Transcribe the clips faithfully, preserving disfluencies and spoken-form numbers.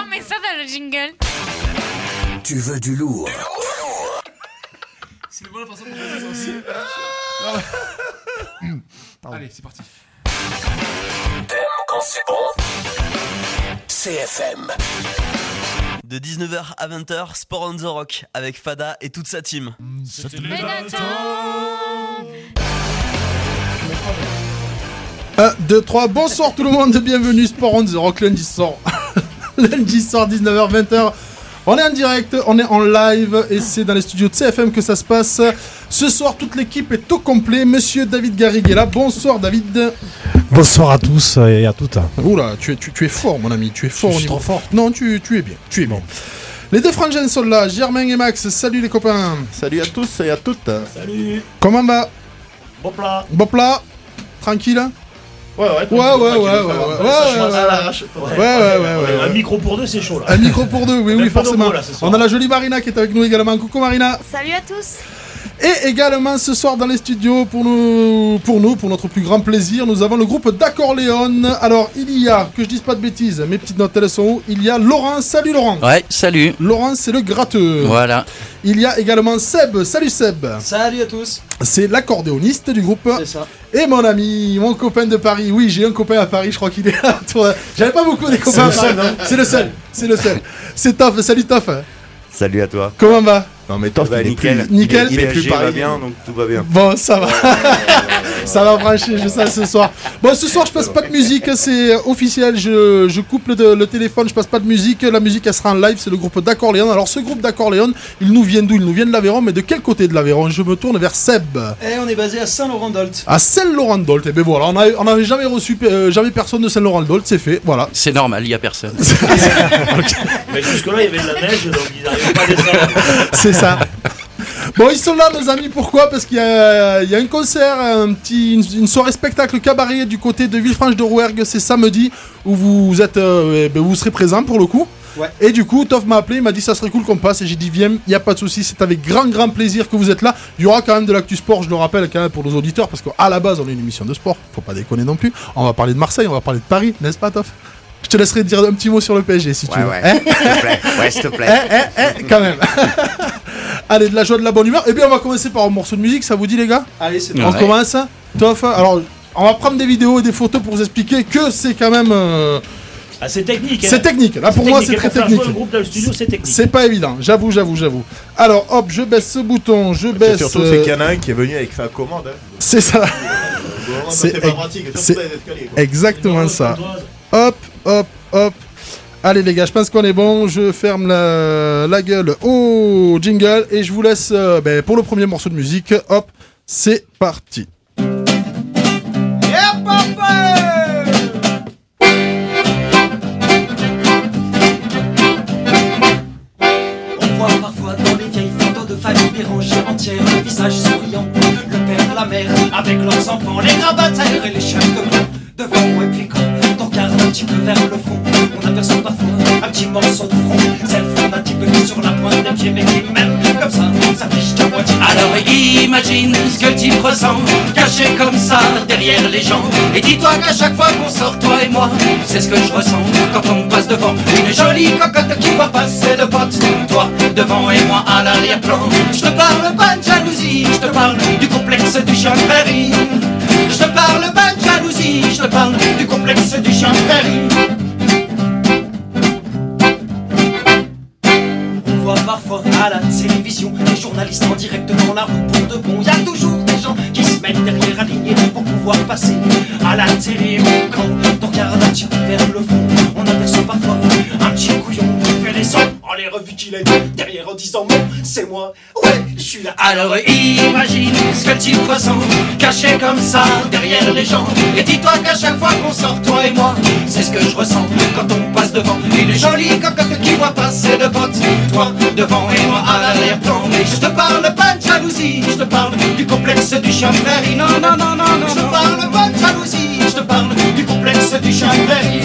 met ça dans le jingle. Tu veux du lourd. C'est une bonne façon de faire ça aussi. Allez, c'est parti. T'aimes quand c'est bon? C F M. De dix-neuf heures à vingt heures, Sport on the Rock avec Fada et toute sa team. C'était le un, deux, trois, bonsoir tout le monde, bienvenue Sport on the Rock, lundi soir. Lundi soir, dix-neuf heures, vingt heures. On est en direct, on est en live et c'est dans les studios de C F M que ça se passe. Ce soir, toute l'équipe est au complet. Monsieur David Garrigue est là. Bonsoir David. Bonsoir à tous et à toutes. Oula, tu es, tu, tu es fort mon ami, tu es fort. Je au suis niveau... trop fort. Non, tu, tu es bien, tu es bon. Bien. Les deux frangins sont là, Germain et Max. Salut les copains. Salut à tous et à toutes. Salut. Comment va? Bon plat. Bon plat. Tranquille. Ouais, ouais, ouais, ouais, ouais, ouais, ouais, ouais, ouais, ouais, un micro pour deux, c'est chaud là. Un micro pour deux, oui, oui, forcément. On a la jolie Marina qui est avec nous également. Coucou Marina. Salut à tous. Et également ce soir dans les studios, pour nous, pour nous, pour notre plus grand plaisir, nous avons le groupe d'Accorléon. Alors, il y a, que je dise pas de bêtises, mes petites notes elles sont où? Il y a Laurent, salut Laurent. Ouais, salut. Laurent, c'est le gratteux. Voilà. Il y a également Seb, salut Seb. Salut à tous. C'est l'accordéoniste du groupe. C'est ça. Et mon ami, mon copain de Paris. Oui, j'ai un copain à Paris, je crois qu'il est là. J'avais pas beaucoup des copains à Paris. C'est le seul, c'est le seul. C'est Toff, salut Toff. Salut à toi. Comment va? Non mais Toff, bah, il est nickel. plus, nickel. Il est, il est plus pareil. va bien, donc tout va bien. Bon, ça va. Ça va brancher, je sais ce soir. Bon, ce soir, je passe pas de musique, c'est officiel. Je, je coupe le, le téléphone, je passe pas de musique. La musique, elle sera en live, c'est le groupe d'Accorléon. Alors, ce groupe d'Accorléon, il nous vient d'où? Il nous vient de l'Aveyron, mais de quel côté de l'Aveyron? Je me tourne vers Seb. Et on est basé à Saint-Laurent-d'Olt. À Saint-Laurent-d'Olt. Et ben voilà, on n'avait jamais reçu, euh, jamais personne de Saint-Laurent-d'Olt, c'est fait, voilà. C'est normal, il y a personne. Okay. Mais jusque-là, il y avait de la neige, donc ils n'arrivaient pas à descendre. C'est ça. Bon, ils sont là, nos amis. Pourquoi? Parce qu'il y a, il y a un concert, un petit, une, une soirée spectacle cabaret du côté de Villefranche-de-Rouergue. C'est samedi où vous êtes, euh, ben vous serez présents pour le coup. Ouais. Et du coup, Toff m'a appelé, il m'a dit ça serait cool qu'on passe. Et j'ai dit viens, il y a pas de souci. C'est avec grand grand plaisir que vous êtes là. Il y aura quand même de l'actu sport, je le rappelle quand même pour nos auditeurs, parce qu'à la base on est une émission de sport. Faut pas déconner non plus. On va parler de Marseille, on va parler de Paris, n'est-ce pas, Toff? Je te laisserai dire un petit mot sur le P S G si tu ouais, veux. Ouais, hein s'il te plaît. Ouais, s'il te plaît. Eh, eh, eh, quand même. Allez, de la joie, de la bonne humeur. Et bien, on va commencer par un morceau de musique, ça vous dit, les gars? Allez, c'est On bon. Ouais. commence. Toff. Alors, on va prendre des vidéos et des photos pour vous expliquer que c'est quand même. Euh... Ah, c'est technique. Hein. C'est technique. Là, pour c'est moi, technique. c'est très pour technique. Faire jouer le groupe dans le studio, c'est technique. C'est pas évident. J'avoue, j'avoue, j'avoue. Alors, hop, je baisse ce bouton, je baisse. C'est surtout, c'est qu'il y en a un qui est venu avec sa commande. Hein. C'est ça. C'est, c'est pas pratique. C'est exactement ça. Hop, hop, hop. Allez les gars, je pense qu'on est bon, je ferme la, la gueule au jingle et je vous laisse euh, ben, pour le premier morceau de musique. Hop, c'est parti. Yeah, papa! On voit parfois dans les vieilles photos de familles des rangées entières, le visage souriant, le père, la mère, avec leurs enfants, les grabataires et les chiens de blanc, devant et puis quand ton regard un petit peu vers le fond, on aperçoit parfois un petit morceau de front, c'est le front d'un type qui sur la pointe des pieds, mais qui même comme ça, s'affiche à moitié. Alors imagine ce que le type ressent, caché comme ça derrière les gens. Et dis-toi qu'à chaque fois qu'on sort, toi et moi, c'est ce que je ressens quand on passe devant une jolie cocotte qui va passer de pote. Toi devant et moi à l'arrière-plan. Je te parle pas de jalousie, je te parle du complexe du chien de prairie. Je te parle pas de jalousie, je te parle du complexe du chien de prairie. On voit parfois à la télévision des journalistes en direct dans la rue pour de bon. Y'a toujours des gens qui se mettent derrière alignés pour pouvoir passer à la télé. Quand on regarde un petit peu vers le fond, on aperçoit parfois un petit couillon qui fait les sons. On les revues qu'il est derrière en disant non, c'est moi, ouais, je suis là. Alors imagine ce que tu ressens, caché comme ça derrière les gens. Et dis-toi qu'à chaque fois qu'on sort, toi et moi, c'est ce que je ressens quand on passe devant une jolie cocotte qui voit passer de potes. Toi devant et moi à l'arrière-plan. Mais je te parle pas de jalousie, je te parle du complexe du chien de prairie. Non, non, non, non, non. Je te parle pas de jalousie, je te parle du complexe du chien de prairie.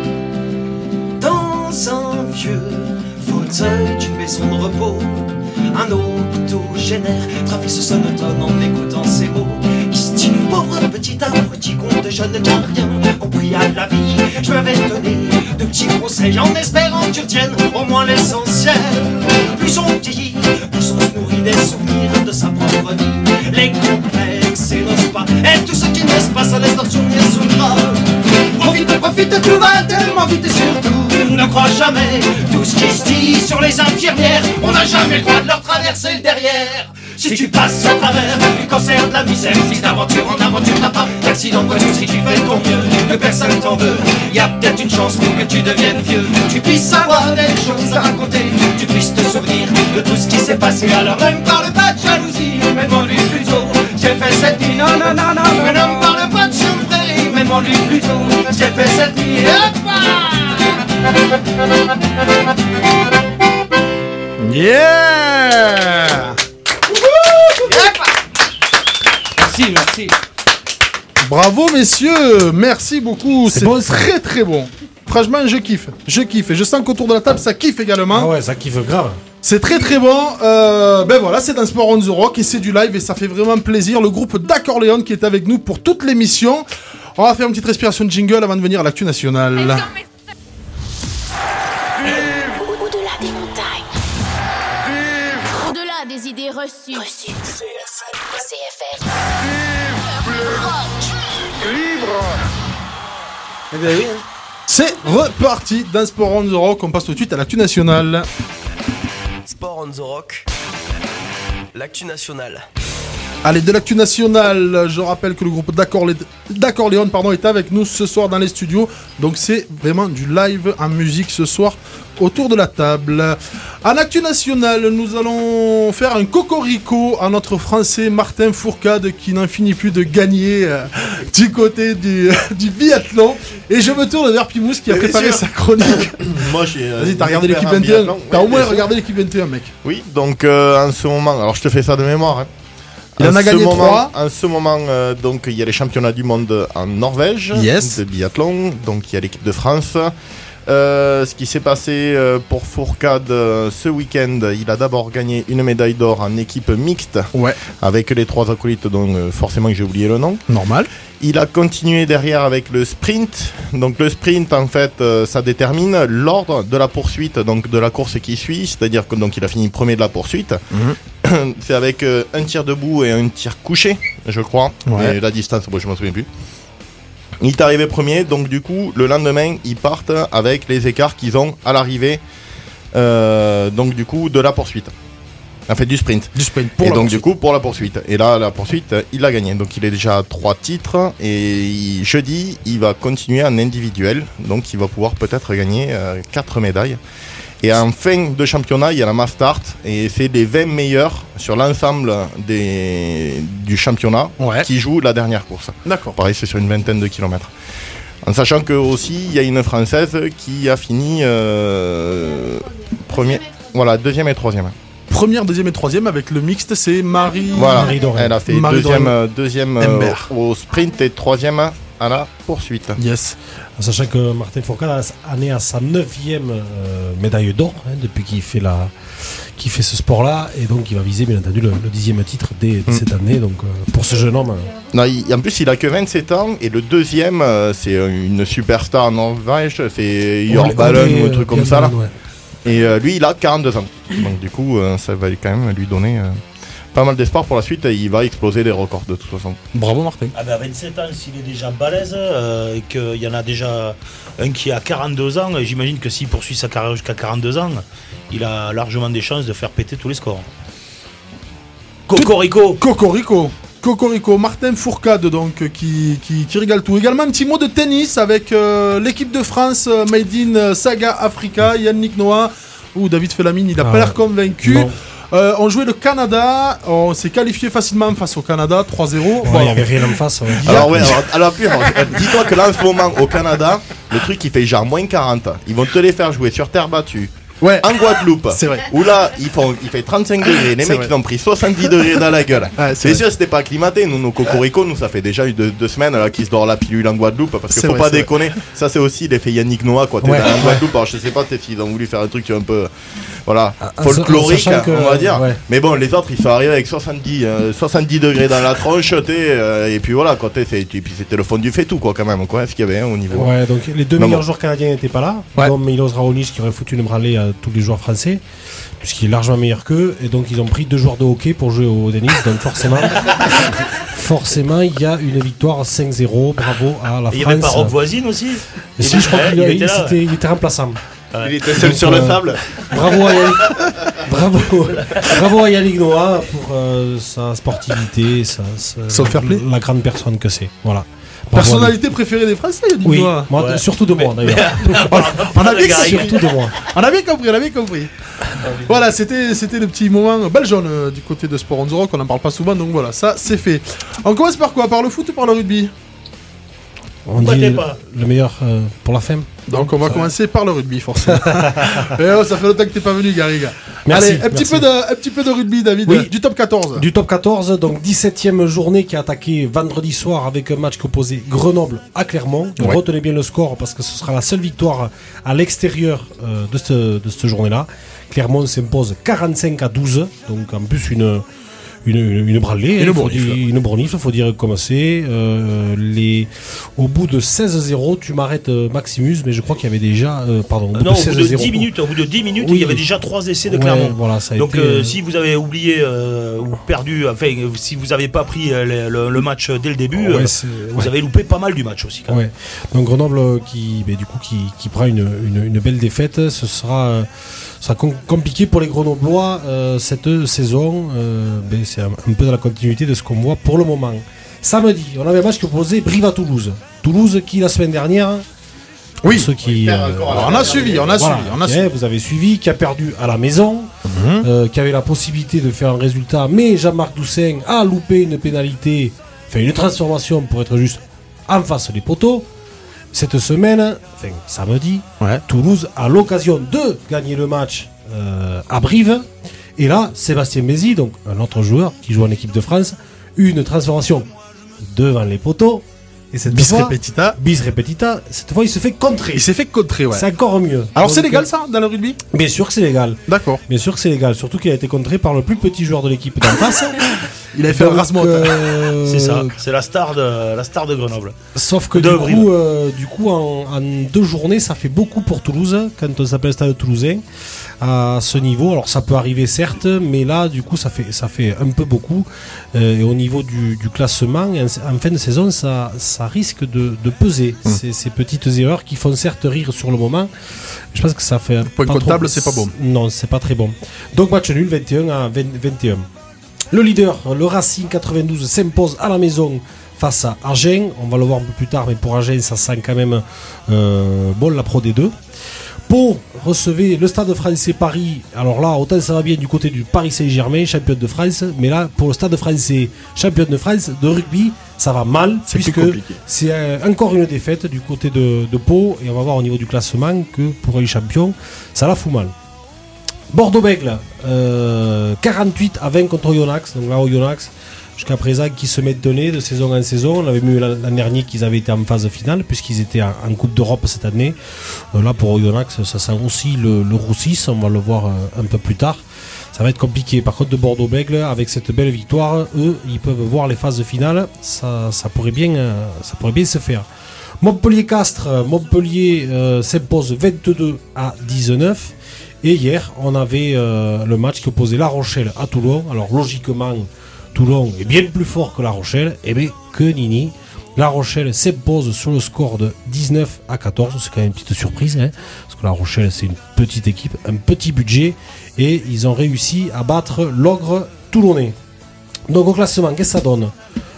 Dans un vieux fauteuil d'une maison de repos, un octogénaire trafic ce sonotone en écoutant ces mots qui se dit pauvre petit abruti conte jeune car rien compris à la vie. Je m'avais donné de petits conseils en espérant que tu retiennes au moins l'essentiel. Plus on vieillit, plus on se nourrit des souvenirs de sa propre vie. Les complexes et n'osent pas, et tout ce qui n'est pas ça laisse leurs souvenirs sous le bras. Profite, profite, tout va tellement vite et surtout ne crois jamais tout ce qui se dit sur les infirmières. On n'a jamais le droit de leur traverser le derrière. Si tu passes au travers du cancer, de la misère, fils d'aventure en aventure, t'as pas d'accident de voiture. Si tu fais ton mieux, que personne t'en veut, y a peut-être une chance pour que tu deviennes vieux. Tu puisses avoir des choses à raconter, tu puisses te souvenir de tout ce qui s'est passé. Alors ne me parle pas de jalousie, mais demande-lui plutôt j'ai fait cette nuit, non, non, non, non. Mais ne me parle pas de chambrer, mais demande-lui plutôt j'ai fait cette nuit. Yeah! Merci, merci. Bravo messieurs, merci beaucoup, C'est c'est bon, ça. très très bon. Franchement je kiffe, je kiffe et je sens qu'autour de la table ça kiffe également. Ah ouais, ça kiffe grave. C'est très très bon, euh, ben voilà c'est dans Sport on the Rock et c'est du live et ça fait vraiment plaisir. Le groupe d'Accorléon qui est avec nous pour toute l'émission. On va faire une petite respiration de jingle avant de venir à l'actu nationale. Au-delà des montagnes. Au-delà des idées reçues. Reçues. C F M. Eh bien, oui, hein. C'est reparti dans Sport on the Rock, on passe tout de suite à l'actu nationale. Sport on the Rock, l'actu nationale. Allez, de l'actu nationale, je rappelle que le groupe d'Accorlé- d'Accorléon pardon, est avec nous ce soir dans les studios. Donc c'est vraiment du live en musique ce soir autour de la table. En actu nationale, nous allons faire un cocorico à notre français Martin Fourcade qui n'en finit plus de gagner euh, du côté du, du biathlon. Et je me tourne vers Pimous qui a Mais bien préparé sûr. sa chronique. Moi, j'ai. euh, Vas-y, t'as une regardé l'équipe expert en vingt et un. biathlon. T'as Ouais, au moins bien sûr. regardé l'équipe vingt et un, mec. Oui, donc euh, en ce moment, alors je te fais ça de mémoire. Hein. Il en a ce gagné moment, trois. En ce moment, euh, donc il y a les championnats du monde en Norvège Yes. de biathlon. Donc il y a l'équipe de France. Euh, ce qui s'est passé euh, pour Fourcade euh, ce week-end, il a d'abord gagné une médaille d'or en équipe mixte Ouais, avec les trois acolytes, dont euh, forcément j'ai oublié le nom. normal. Il a continué derrière avec le sprint. Donc le sprint, en fait, euh, ça détermine l'ordre de la poursuite, donc de la course qui suit. C'est-à-dire que donc il a fini premier de la poursuite. Mhm. C'est avec euh, un tir debout et un tir couché, je crois. Ouais. Et la distance, bon, je m'en souviens plus. Il est arrivé premier, donc du coup, le lendemain, ils partent avec les écarts qu'ils ont à l'arrivée, euh, donc du coup, de la poursuite. En fait, du sprint. Du sprint pour et la donc poursuite. du coup pour la poursuite. Et là la poursuite il a gagné. Donc il est déjà à trois titres et il- jeudi il va continuer en individuel. Donc il va pouvoir peut-être gagner euh, quatre médailles. Et en fin de championnat il y a la mass start et c'est les vingt meilleurs sur l'ensemble des, du championnat Ouais. qui jouent la dernière course. D'accord. Pareil c'est sur une vingtaine de kilomètres. En sachant que aussi il y a une Française qui a fini euh, premier, voilà deuxième et troisième. Première, deuxième et troisième avec le mixte, c'est Marie. Voilà, Marie Dorel. elle a fait Marie deuxième, Dorel. euh, deuxième euh, Humbert. au sprint et troisième à la poursuite. Yes. En sachant que Martin Fourcade en est à sa neuvième euh, médaille d'or hein, depuis qu'il fait, la, qu'il fait ce sport-là. Et donc il va viser bien entendu le, le dixième titre dès, dès Mm. cette année. Donc euh, pour ce jeune homme, euh, Non, il- en plus, il a que vingt-sept ans et le deuxième, euh, c'est une superstar en Norvège, c'est on Jörg l'est- Ballen on l'est, ou un truc euh, comme ça là. bien, ouais. Et euh, lui, il a quarante-deux ans. Donc du coup, euh, ça va quand même lui donner euh, pas mal d'espoir pour la suite et il va exploser des records de toute façon. Bravo Martin. Ah ben à vingt-sept ans, s'il est déjà balèze euh, et qu'il y en a déjà un qui a quarante-deux ans, et j'imagine que s'il poursuit sa carrière jusqu'à quarante-deux ans, il a largement des chances de faire péter tous les scores. Cocorico. Cocorico. Cocorico, Martin Fourcade donc euh, qui, qui, qui régale tout. Également un petit mot de tennis avec euh, l'équipe de France euh, Made in euh, Saga Africa, Yannick Noah ou David Felamine, il a Ah pas ouais. l'air convaincu. Non. Euh, on jouait le Canada, on s'est qualifié facilement face au Canada trois zéro. Ouais, Bon, il n'y avait rien en face. ouais. Alors ouais, alors, alors, puis, alors, euh, dis-toi que là en ce moment au Canada, le truc il fait genre moins quarante. Ils vont te les faire jouer sur terre battue, Ouais. En Guadeloupe. C'est vrai. Où là, ils font, il fait trente-cinq degrés. Les C'est mecs, vrai. ils ont pris soixante-dix degrés dans la gueule. Ouais, c'est c'est sûr, c'était pas acclimaté. Nous, nos cocoricots, nous, ça fait déjà deux, deux semaines là, qu'ils se dorent la pilule en Guadeloupe. Parce qu'il C'est faut vrai, pas c'est déconner. Ça, c'est aussi l'effet Yannick Noah, quoi. T'es Ouais. dans en Guadeloupe. Alors, je sais pas, peut-être qu'ils ont voulu faire un truc un peu, voilà, en folklorique, sachant que- on va dire. ouais. Mais bon, les autres, ils sont arrivés avec soixante-dix, euh, soixante-dix degrés dans la tronche, t'es, euh, et puis voilà, quoi, t'es, c'est- et puis c'était le fond du fait tout, quoi, quand même, quoi, ce qu'il y avait hein, au niveau. Ouais, donc les deux Non, meilleurs bon. joueurs canadiens n'étaient pas là. Ouais. Dont Milos Raonic qui aurait foutu une branlée à tous les joueurs français, puisqu'il est largement meilleur qu'eux. Et donc ils ont pris deux joueurs de hockey pour jouer au tennis. Donc forcément, forcément, il y a une victoire cinq zéro. Bravo à la Il y avait pas France. Rob Voisine aussi. Et si, je crois Ouais, qu'il il a- était il, là. c'était- il était remplaçant. Il était seul Donc, sur le euh, sable. Bravo à Yannick, bravo, bravo à Yannick Noah pour euh, sa sportivité, sa, sa- Son fair play. la grande personne que c'est. Voilà. Bravo à lui. Personnalité préférée des Français, Yannick Oui, Noah. moi, Ouais. surtout de moi d'ailleurs. On a bien Garrigue. Surtout de moi. On a bien compris, on a bien compris. Voilà, c'était, c'était le petit moment belle jaune euh, du côté de Sport on the Rock, on en parle pas souvent, donc voilà, ça c'est fait. On commence par quoi? Par le foot ou par le rugby? On Battez dit le, pas. le meilleur euh, pour la femme. Donc on va commencer par le rugby, forcément. Et oh, ça fait longtemps que t'es pas venu, Garriga. Merci, Allez, un petit, merci. peu de, un petit peu de rugby, David, Oui. du top quatorze. Du top quatorze, donc dix-septième journée qui a attaqué vendredi soir avec un match qui opposait Grenoble à Clermont. Ouais. Retenez bien le score parce que ce sera la seule victoire à l'extérieur euh, de, ce, de cette journée-là. Clermont s'impose quarante-cinq à douze, donc en plus une, une, une, une branlée. Une hein, faut bournifle. dire- Une bournifle, il faut dire comme c'est. Euh, les... Au bout de seize zéro, tu m'arrêtes euh, Maximus, mais je crois qu'il y avait déjà... euh, pardon, au bout Non, de au bout seize de zéro. dix minutes, au bout de dix minutes, Oui. il y avait déjà trois essais de Ouais, Clermont. voilà, ça a Donc été, euh, euh, si vous avez oublié euh, ou perdu, enfin euh, si vous n'avez pas pris euh, le, le- le match dès le début, Ouais, euh, c'est- vous ouais. avez loupé pas mal du match aussi. Quand même. Ouais. Donc Grenoble euh, qui, ben, du coup, qui, qui prend une, une, une belle défaite, ce sera, euh, sera com- compliqué pour les Grenoblois euh, cette saison. Euh, ben, c'est un, un peu dans la continuité de ce qu'on voit pour le moment. Samedi, on avait un match qui opposait Brive à Toulouse. Toulouse qui la semaine dernière, Oui. pour ceux qui, euh, Alors, on a suivi, on a voilà, suivi, on a qui, suivi. vous avez suivi, qui a perdu à la maison, euh, qui avait la possibilité de faire un résultat, mais Jean-Marc Doussain a loupé une pénalité, fait une transformation pour être juste en face des poteaux. Cette semaine, enfin samedi, Ouais. Toulouse a l'occasion de gagner le match euh, à Brive. Et là, Sébastien Mézy, donc un autre joueur qui joue en équipe de France, une transformation devant les poteaux. Et cette Bis fois, repetita. bis repetita, cette fois il se fait contrer. Il s'est fait contrer, ouais. C'est encore mieux. Alors Donc, c'est légal euh, ça, dans le rugby? Bien sûr que c'est légal. D'accord. Bien sûr que c'est légal. Surtout qu'il a été contré par le plus petit joueur de l'équipe d'en face. Il avait fait Donc, un rasement. euh, C'est ça, c'est la star de la star de Grenoble. Sauf que De du Brive. coup, euh, du coup en, en deux journées, ça fait beaucoup pour Toulouse quand on s'appelle Stade Toulousain à ce niveau. Alors ça peut arriver certes, mais là, du coup, ça fait ça fait un peu beaucoup. Euh, et au niveau du, du classement, en, en fin de saison, ça, ça risque de, de peser. Mmh. Ces, ces petites erreurs qui font certes rire sur le moment. Je pense que ça fait. Point pas comptable, trop- c'est pas bon. Non, c'est pas très bon. Donc match nul, vingt et un à vingt, vingt et un. Le leader, le Racing quatre-vingt-douze, s'impose à la maison face à Agen. On va le voir un peu plus tard, mais pour Agen, ça sent quand même euh, bon la Pro D deux. Pau recevait le Stade français Paris. Alors là, autant ça va bien du côté du Paris Saint-Germain, champion de France. Mais là, pour le Stade français, champion de France de rugby, ça va mal. C'est plus puisque compliqué. c'est euh, encore une défaite du côté de, de Pau. Et on va voir au niveau du classement que pour les champions, ça la fout mal. Bordeaux-Bègles, euh, quarante-huit à vingt contre Oyonnax. Donc là, Oyonnax, jusqu'à présent, qui se maintenait de saison en saison. On avait vu l'an l'an dernier qu'ils avaient été en phase finale, puisqu'ils étaient en, en Coupe d'Europe cette année. Euh, là, pour Oyonnax, ça sent aussi le, le roussis. On va le voir euh, un peu plus tard. Ça va être compliqué. Par contre, de Bordeaux-Bègles, avec cette belle victoire, eux, ils peuvent voir les phases finales. Ça, ça, pourrait, bien, euh, ça pourrait bien se faire. Montpellier-Castres, Montpellier euh, s'impose vingt-deux à dix-neuf. Et hier, on avait euh, le match qui opposait La Rochelle à Toulon. Alors logiquement, Toulon est bien plus fort que La Rochelle. Et bien, que nini. La Rochelle s'impose sur le score de dix-neuf à quatorze. C'est quand même une petite surprise, hein, parce que La Rochelle, c'est une petite équipe, un petit budget. Et ils ont réussi à battre l'ogre toulonnais. Donc au classement, qu'est-ce que ça donne?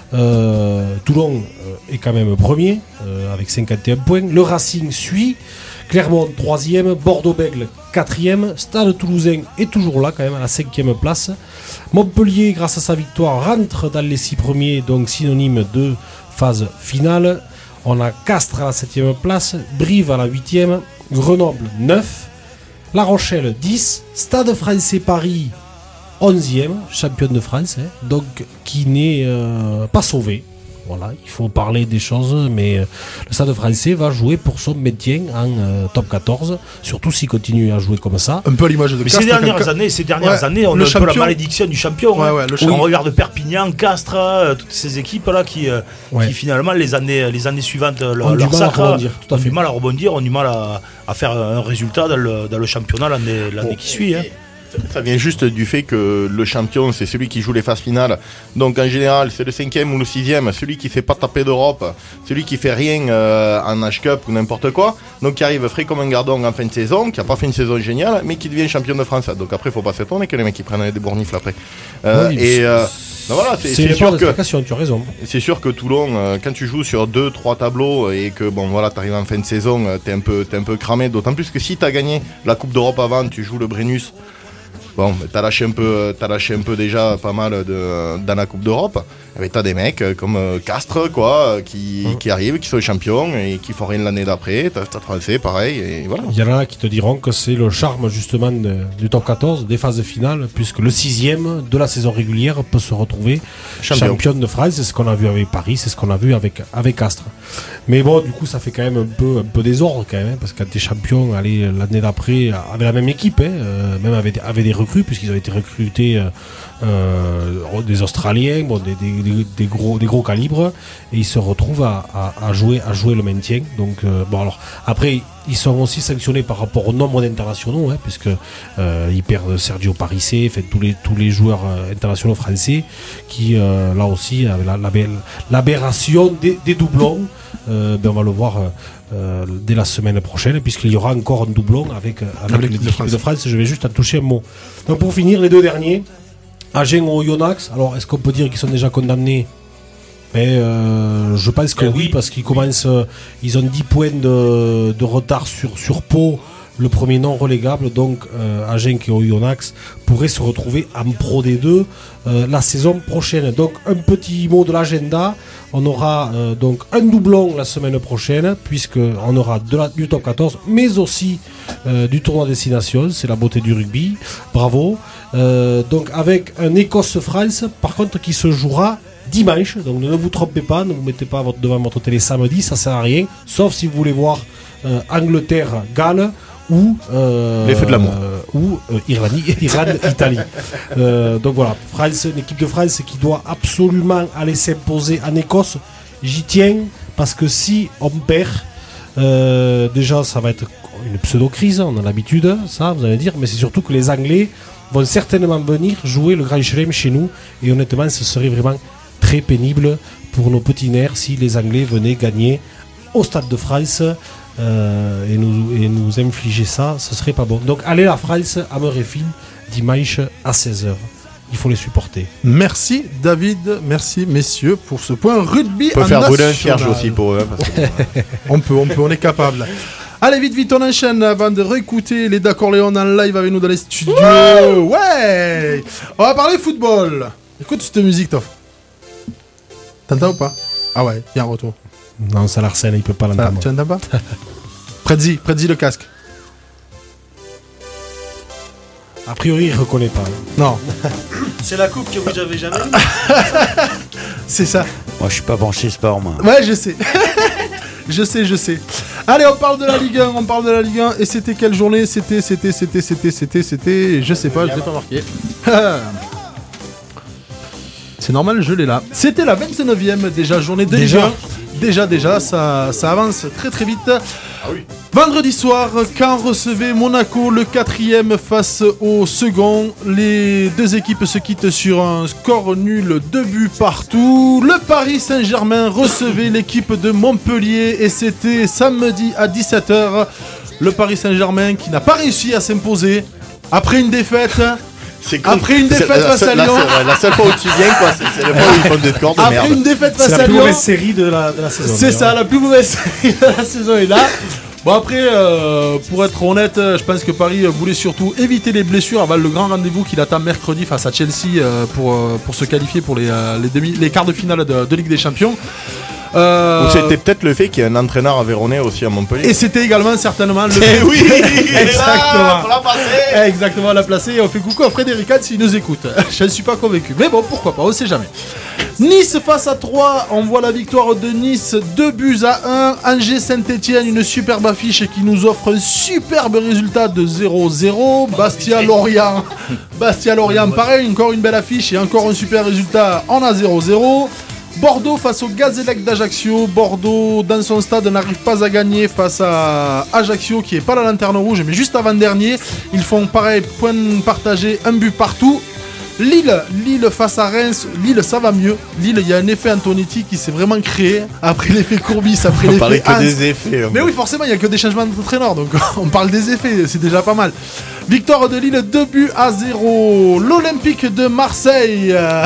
euh, Toulon euh, est quand même premier, euh, avec cinquante et un points. Le Racing suit. Clermont troisième, Bordeaux-Bègles quatrième, Stade Toulousain est toujours là quand même à la cinquième place. Montpellier, grâce à sa victoire, rentre dans les six premiers, donc synonyme de phase finale. On a Castres à la septième place, Brive à la huitième, Grenoble neuf, La Rochelle dix, Stade Français Paris onzième, championne de France, hein, donc qui n'est euh, pas sauvé. Voilà, il faut parler des choses, mais euh, le Stade Français va jouer pour son maintien en euh, top quatorze, surtout s'il continue à jouer comme ça. Un peu à l'image de Mais Castres. ces dernières quand- années, ces dernières Ouais, années, on le a un peu la champion- malédiction du champion. Ouais, hein. ouais, le On champion- regarde Perpignan, Castres, euh, toutes ces équipes là qui, euh, Ouais. qui finalement les années, les années suivantes, leur, Ont du leur mal à sacre, rebondir, tout à ont fait. du mal à rebondir, ont du mal à, à faire un résultat dans le, dans le championnat l'année, l'année Bon, qui suit. Hein. Ça vient juste du fait que le champion, c'est celui qui joue les phases finales. Donc en général, c'est le cinquième ou le sixième, celui qui fait pas taper d'Europe, celui qui fait rien euh, en H-Cup ou n'importe quoi. Donc qui arrive frais comme un gardon en fin de saison, qui a pas fait une saison géniale, mais qui devient champion de France. Donc après, faut pas s'étonner que les mecs qui prennent des bournifles après. Euh, Oui, et c'est- euh, ben voilà, c'est C'est c'est une sûr part que d'explication, tu as raison. c'est sûr que Toulon, euh, quand tu joues sur deux, trois tableaux et que bon voilà, t'arrives en fin de saison, euh, t'es un peu, t'es un peu cramé. D'autant plus que si t'as gagné la Coupe d'Europe avant, tu joues le Brennus. Bon, mais t'as lâché un peu, t'as lâché un peu déjà pas mal de, dans la Coupe d'Europe. Et ben, t'as des mecs euh, comme euh, Castres, quoi, euh, qui, Mmh. qui arrivent, qui sont les champions et qui font rien l'année d'après. T'as Stade Français, pareil, et voilà. Il y en a qui te diront que c'est le charme justement de- du top quatorze, des phases finales, puisque le sixième de la saison régulière peut se retrouver Champion. championne de France. C'est ce qu'on a vu avec Paris, c'est ce qu'on a vu avec, avec Castres. Mais bon, du coup, ça fait quand même un peu, un peu désordre quand même, hein, parce que quand t'es champion, allez, l'année d'après, avec la même équipe, hein, euh, même avec, avec des recrues, puisqu'ils ont été recrutés euh, euh, des Australiens, bon, des, des, des- des gros, des gros calibres, et ils se retrouvent à, à, à jouer, à jouer le maintien. Donc, euh, bon, alors, après, ils sont aussi sanctionnés par rapport au nombre d'internationaux, hein, puisque euh, ils perdent Sergio Parissé, fait, tous les tous les joueurs euh, internationaux français, qui euh, là aussi avec la- la- l'aberration des, des doublons. Euh, ben on va le voir euh, euh, dès la semaine prochaine, puisqu'il y aura encore un doublon avec, euh, avec, Avec l'équipe de l'équipe France. de France. Je vais juste en toucher un mot. Donc pour finir, les deux derniers, Agen ou Oyonnax. Alors est-ce qu'on peut dire qu'ils sont déjà condamnés? Mais euh, je pense que Ben oui, oui. parce qu'ils commencent, euh, ils ont dix points de, de retard sur, sur Pau, le premier non relégable. Donc euh, Agen et Oyonnax pourraient se retrouver en Pro D deux euh, la saison prochaine. Donc un petit mot de l'agenda. On aura euh, donc un doublon la semaine prochaine, puisqu'on aura de la, du top quatorze, mais aussi euh, du tournoi Destination. C'est la beauté du rugby. Bravo. Euh, donc avec un Écosse-France, par contre, qui se jouera dimanche. Donc ne vous trompez pas, ne vous mettez pas votre- devant votre télé samedi, ça sert à rien. Sauf si vous voulez voir euh, Angleterre-Galles ou euh, Les feux de l'amour. euh, ou euh, Irlande, Irlande, Italie. Euh, donc voilà, France, une équipe de France qui doit absolument aller s'imposer en Écosse. J'y tiens parce que si on perd, euh, déjà ça va être une pseudo-crise, on a l'habitude, ça vous allez dire, mais c'est surtout que les Anglais vont certainement venir jouer le Grand Chelem chez nous, et honnêtement ce serait vraiment très pénible pour nos petits nerfs si les Anglais venaient gagner au Stade de France euh, et, nous, et nous infliger ça, ce serait pas bon. Donc allez la France à Murrayfield dimanche à seize heures. Il faut les supporter. Merci David, merci messieurs pour ce point rugby. On peut en faire brûler un national. cierge aussi pour eux. hein, parce que- On peut, on peut, on est capable. Allez, vite, vite, on enchaîne avant de réécouter les D'accord Léon en live avec nous dans les studios. Ouais. On va parler football. Écoute cette musique, Toff. T'entends ou pas? Ah ouais, il y a un retour. Non, ça l'arsène, il peut pas Ça, l'entendre. tu entends pas? Prête-y, prête-y le casque. A priori, il reconnaît pas. Non, C'est la coupe que vous avez jamais eue. c'est ça. Moi, je suis pas branché sport, moi. Ouais, je sais. Je sais, je sais. Allez, on parle de la Ligue un, on parle de la Ligue un. Et c'était quelle journée? C'était, c'était, c'était, c'était, c'était, c'était... Je sais pas, je l'ai pas marqué. C'est normal, je l'ai là. C'était la vingt-neuvième déjà journée de Ligue Déjà un. Déjà, déjà, ça, ça avance très très vite. Vendredi soir, Caen recevait Monaco, le quatrième face au second. Les deux équipes se quittent sur un score nul, deux buts partout. Le Paris Saint-Germain recevait l'équipe de Montpellier et c'était samedi à dix-sept heures. Le Paris Saint-Germain qui n'a pas réussi à s'imposer après une défaite. C'est con. Après une C'est défaite la face seule- à la Lyon. seule- La seule fois où tu viens, quoi, c'est c'est le fois où ils font des scores de Après merde. une défaite C'est face la à plus Lyon. mauvaise série de la, de la saison. C'est ça, la plus mauvaise série de la saison est là. Bon après, euh, pour être honnête, je pense que Paris voulait surtout éviter les blessures avant le grand rendez-vous qu'il attend mercredi face à Chelsea euh, pour, euh, pour se qualifier pour les, euh, les, demi, les quarts de finale de, de Ligue des Champions. Euh, Ou c'était peut-être le fait qu'il y ait un entraîneur aveyronais aussi à Montpellier. Et c'était également certainement le Eh oui, exactement. faut la passer. Exactement, la placer. Et on fait coucou à Frédéric Anne s'il nous écoute. Je ne suis pas convaincu. Mais bon, pourquoi pas, on sait jamais. Nice face à Troyes, on voit la victoire de Nice, deux buts à un. Angers-Saint-Etienne, une superbe affiche qui nous offre un superbe résultat de zéro zéro. Bastia-Lorient, Bastia-Lorient, pareil, encore une belle affiche et encore un super résultat, on a zéro zéro. Bordeaux face au Gazélec d'Ajaccio. Bordeaux, dans son stade, n'arrive pas à gagner face à Ajaccio, qui est pas la lanterne rouge, mais juste avant-dernier. Ils font pareil, point partagé, un but partout. Lille, Lille face à Reims. Lille, ça va mieux. Lille, il y a un effet Antonetti qui s'est vraiment créé après l'effet Courbis, après On l'effet parlait que Hans. des effets. hein. Mais oui, forcément, il n'y a que des changements d'entraîneur, donc on parle des effets, c'est déjà pas mal. Victoire de Lille, deux buts à zéro. L'Olympique de Marseille. euh,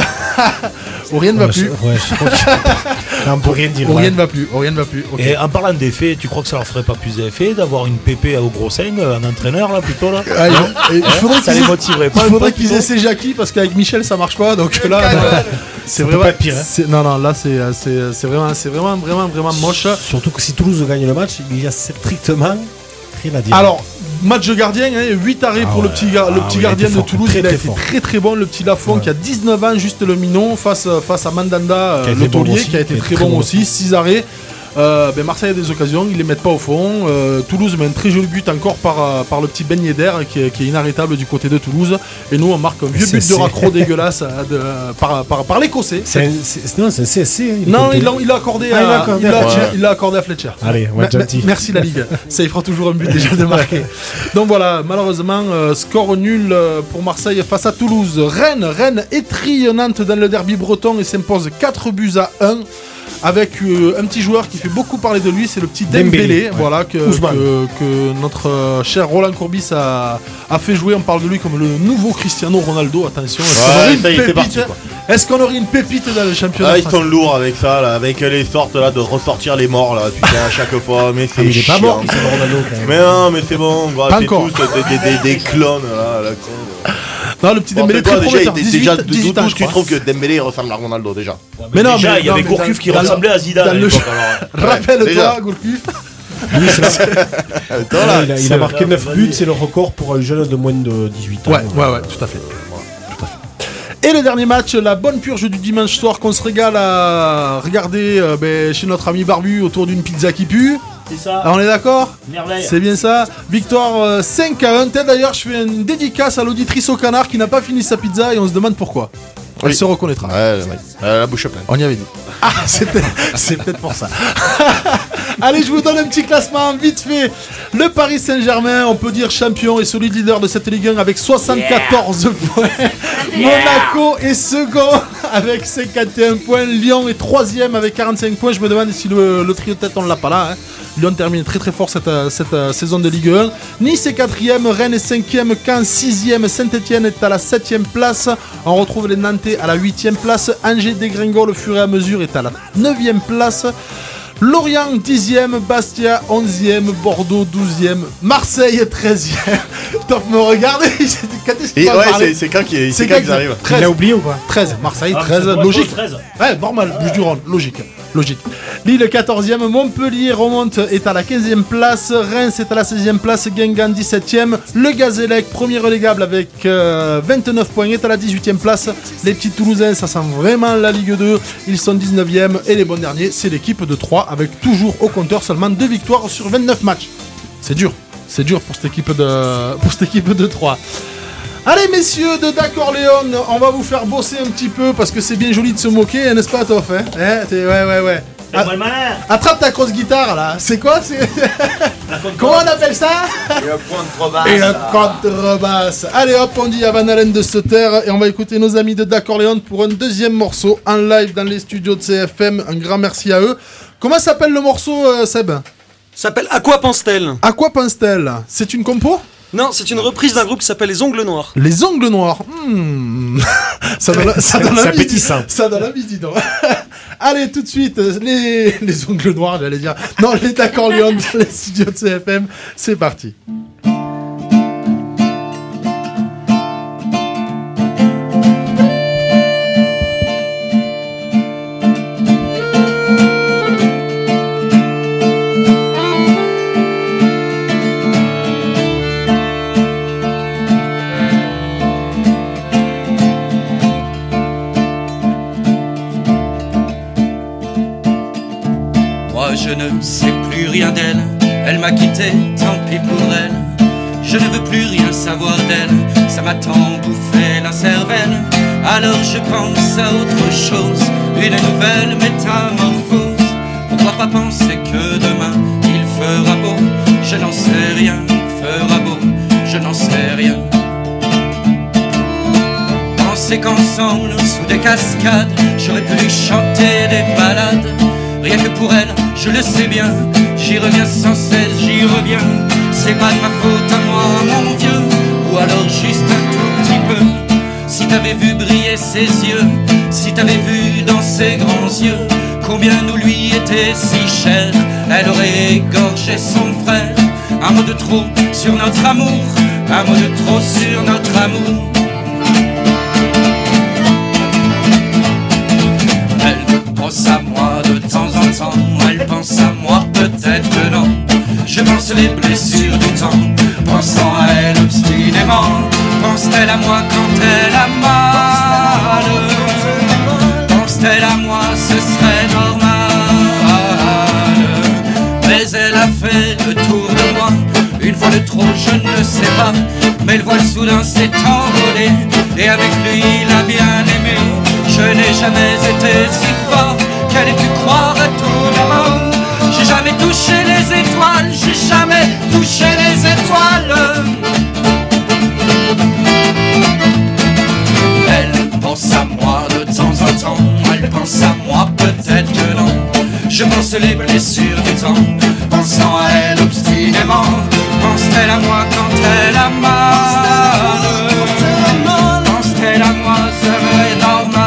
où rien ne va Ouais, plus. je- ouais, je crois que- Non, on peut rien dire. Où ouais. rien ne va plus. Où rien ne va plus. ok. Et en parlant d'effets, tu crois que ça leur ferait pas plus d'effet d'avoir une pépé au gros sein, un entraîneur là plutôt là Ah, il- il faudrait Ça qu'ils les aient- motiverait Il pas un faudrait peu, qu'ils plutôt essaient Jackie parce qu'avec Michel ça marche pas, donc là non, c'est Ça peut vraiment pas être pire, hein. c'est- non non là c'est c'est c'est vraiment c'est vraiment vraiment vraiment moche. Surtout que si Toulouse gagne le match, il y a strictement rien à dire. Alors match de gardien, hein, huit arrêts Ah pour le ouais. petit, gar- le Ah petit ouais, il a gardien été de fort, Toulouse, très, il a très été fort. très très bon, le petit Lafont Ouais. qui a dix-neuf ans, juste le minon face, face à Mandanda, euh, Qui a été le bon taulier, aussi, qui a été très bon aussi, six arrêts. Euh, ben Marseille a des occasions, ils les mettent pas au fond. Euh, Toulouse met un très joli but encore par, euh, par le petit Ben Yedder qui est, qui est inarrêtable du côté de Toulouse. Et nous on marque un vieux C'est- but de c'est- raccro dégueulasse euh, de- par, par, par l'Écossais. C'est un- c'est- non, c'est un C S C. hein, il est Non, compté. il l'a il l'a accordé, Ah, il l'a à- accordé il l'a- à Fletcher. il l'a accordé à Fletcher. Allez, on va être Me- gentil. Merci la Ligue. Ça, il fera toujours un but déjà de marquer. Donc voilà, malheureusement, euh, score nul euh, pour Marseille face à Toulouse. Rennes, Rennes étrille Nantes dans le derby breton et s'impose quatre buts à un. Avec euh, un petit joueur qui fait beaucoup parler de lui, c'est le petit Dembélé, Dembélé, ouais. voilà, que, Ousmane. que, que notre euh, cher Roland Courbis a, a fait jouer. On parle de lui comme le nouveau Cristiano Ronaldo. Attention, est-ce qu'on Ouais, aurait une ça y est, c'est pépite parti, quoi. Est-ce qu'on aurait une pépite dans le championnat Ah, ils français sont lourds avec ça, là, avec les sortes là de ressortir les morts là, putain, à chaque fois, mais c'est Ah, mais il est pas chiant. mort, Cristiano Ronaldo, quand même. Mais non, mais c'est bon, on va Pas c'est encore. tous des, des, des, des clones là, la con. Non, le petit Bon, Dembélé toi, très déjà, prometteur. il- dix-huit, déjà, dix-huit ans, d'où je tu crois. trouves que Dembélé ressemble à Ronaldo déjà? Mais non, déjà, mais- il y non, avait mais Gourcuff dans- qui dans- ressemblait à Zidane dans à le l'époque, jeu. alors. Rappelle-toi, déjà. Gourcuff. Lui, c'est la- Attends, Ouais, là, il a, il c'est- a marqué neuf vas-y. buts, c'est le record pour un jeune de moins de dix-huit ans. Ouais, ouais, ouais, tout à fait. Tout à fait. Et le dernier match, la bonne purge du dimanche soir qu'on se régale à regarder euh, ben, chez notre ami Barbu autour d'une pizza qui pue. C'est ça, Ah, on est d'accord? merveille. C'est bien ça. Victoire euh, cinq à un. Tiens, d'ailleurs, je fais une dédicace à l'auditrice au canard qui n'a pas fini sa pizza et on se demande pourquoi. Elle Oui. se reconnaîtra. Ouais, le mec, euh, la bouche pleine. On y avait dit. Ah, c'est peut-être, c'est peut-être pour ça. Allez, je vous donne un petit classement vite fait. Le Paris Saint-Germain, on peut dire champion et solide leader de cette Ligue un avec soixante-quatorze points. Monaco est second avec cinquante et un points. Lyon est troisième avec quarante-cinq points. Je me demande si le, le trio de tête on l'a pas là. hein. Lyon termine très très fort cette, euh, cette euh, saison de Ligue un. Nice est quatrième, Rennes est cinquième, Caen sixième, Saint-Etienne est à la septième place. On retrouve les Nantais à la huitième place. Angers dégringole au fur et à mesure est à la neuvième place. Lorient dixième, Bastia onzième, Bordeaux douzième, Marseille treizième. Top me regarder, quand est-ce qu'il Et va ouais, parler c'est c'est quand qu'ils C'est c'est quand qu'ils arrivent. Il l'a oublié ou pas? treize, Marseille Ah, mais treize, c'est pour logique. treize. Ouais, normal, Bouches-du-Rhône, logique. Logique. Lille quatorzième, Montpellier remonte, est à la quinzième place, Reims est à la seizième place, Guingamp dix-septième, le Gazélec, premier relégable avec euh, vingt-neuf points, est à la dix-huitième place. Les petits Toulousains, ça sent vraiment la Ligue deux, ils sont dix-neuvième et les bons derniers, c'est l'équipe de Troyes avec toujours au compteur seulement deux victoires sur vingt-neuf matchs. C'est dur, c'est dur pour cette équipe de, pour cette équipe de Troyes. Allez messieurs de D'accord-Léon, on va vous faire bosser un petit peu parce que c'est bien joli de se moquer, hein, n'est-ce pas Toff hein hein, t'es- Ouais ouais ouais. Fais-moi le malin. Attrape ta grosse guitare là, c'est quoi c'est... Comment on appelle ça? Et un contrebasse. Allez hop, on dit à Van Halen de se taire et on va écouter nos amis de D'accord-Léon pour un deuxième morceau en live dans les studios de C F M. Un grand merci à eux. Comment s'appelle le morceau euh, Seb? S'appelle À quoi pense-t-elle? À quoi pense-t-elle? C'est une compo? Non, c'est une reprise d'un groupe qui s'appelle Les Ongles Noirs. Les ongles noirs. Hmm. Ça donne, ça donne C'est envie. appétissant. Ça donne envie, dis donc. Allez, tout de suite, les, les ongles noirs, j'allais dire. Non, les D'accord-Léon dans les studios de C F M. C'est parti. je ne sais plus rien d'elle. Elle m'a quitté, tant pis pour elle. Je ne veux plus rien savoir d'elle, ça m'a tant bouffé la cervelle. Alors je pense à autre chose, une nouvelle métamorphose. Pourquoi pas penser que demain il fera beau? Je n'en sais rien, il fera beau, je n'en sais rien. Penser qu'ensemble, sous des cascades, j'aurais pu lui chanter des ballades. Rien que pour elle, je le sais bien, j'y reviens sans cesse, j'y reviens. C'est pas de ma faute à moi, mon vieux, ou alors juste un tout petit peu. Si t'avais vu briller ses yeux, si t'avais vu dans ses grands yeux, combien nous lui était si cher, elle aurait égorgé son frère. Un mot de trop sur notre amour, un mot de trop sur notre amour. Elle pense à moi de temps en temps, elle pense à moi peut-être que non. Je pense les blessures du temps, pensant à elle obstinément. Pense-t-elle à moi quand elle a mal? Pense-t-elle à moi, ce serait normal. Mais elle a fait le tour de moi, une fois de trop, je ne sais pas. Mais le voile soudain s'est envolé, et avec lui il a bien aimé. Je n'ai jamais été si fort qu'elle ait pu croire à tout le monde. J'ai jamais touché les étoiles, j'ai jamais touché les étoiles. Elle pense à moi de temps en temps, elle pense à moi peut-être que non. Je pense les blessures du temps, pensant à elle obstinément. Pense-t-elle à moi quand elle a mal? Pense-t-elle à moi, serait normal?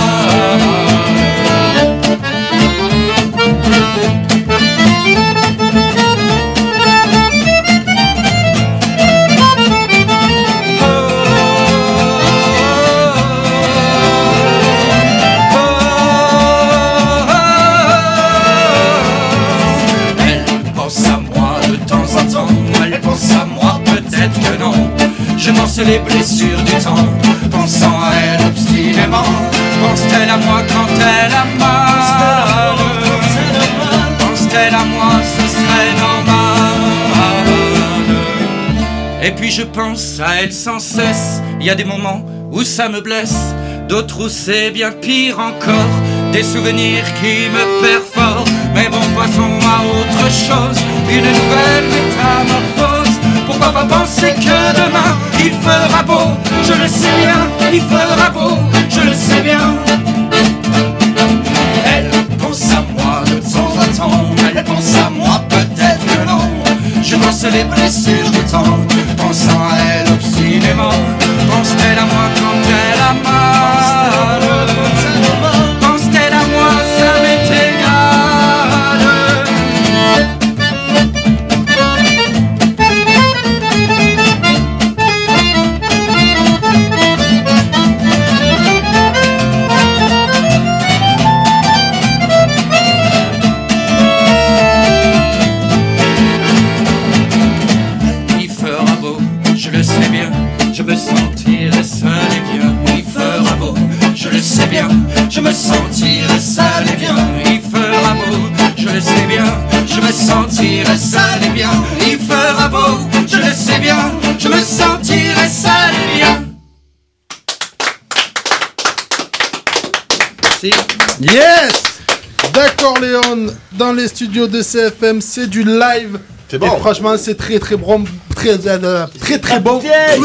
Je pense les blessures du temps, pensant à elle obstinément. Pense-t-elle à moi quand elle a mal? Pense-t-elle à moi, ce serait normal? Et puis je pense à elle sans cesse. Il y a des moments où ça me blesse, d'autres où c'est bien pire encore. Des souvenirs qui me perforent. Mais bon, passons à autre chose, une nouvelle métamorphose. Pourquoi pas penser que demain il fera beau? Je le sais bien, il fera beau, je le sais bien. Elle pense à moi de temps en temps, elle pense à moi peut-être que non. Je pense les blessures du temps, pensant à elle obstinément. Pense-t-elle à moi quand elle a mal? Pense-t-elle à moi, ça m'est égal. Je me sentirais seul et bien, il fera beau. Je le sais bien, je me sentirais seul et bien, il fera beau. Je le sais bien, je me sentirais seul et bien, il fera beau. Je le sais bien, je me sentirais seul et bien. Merci. Yes. D'accord Léon, dans les studios de C F M, c'est du live. C'est bon. Et franchement, c'est très très bon, très très très, très bon.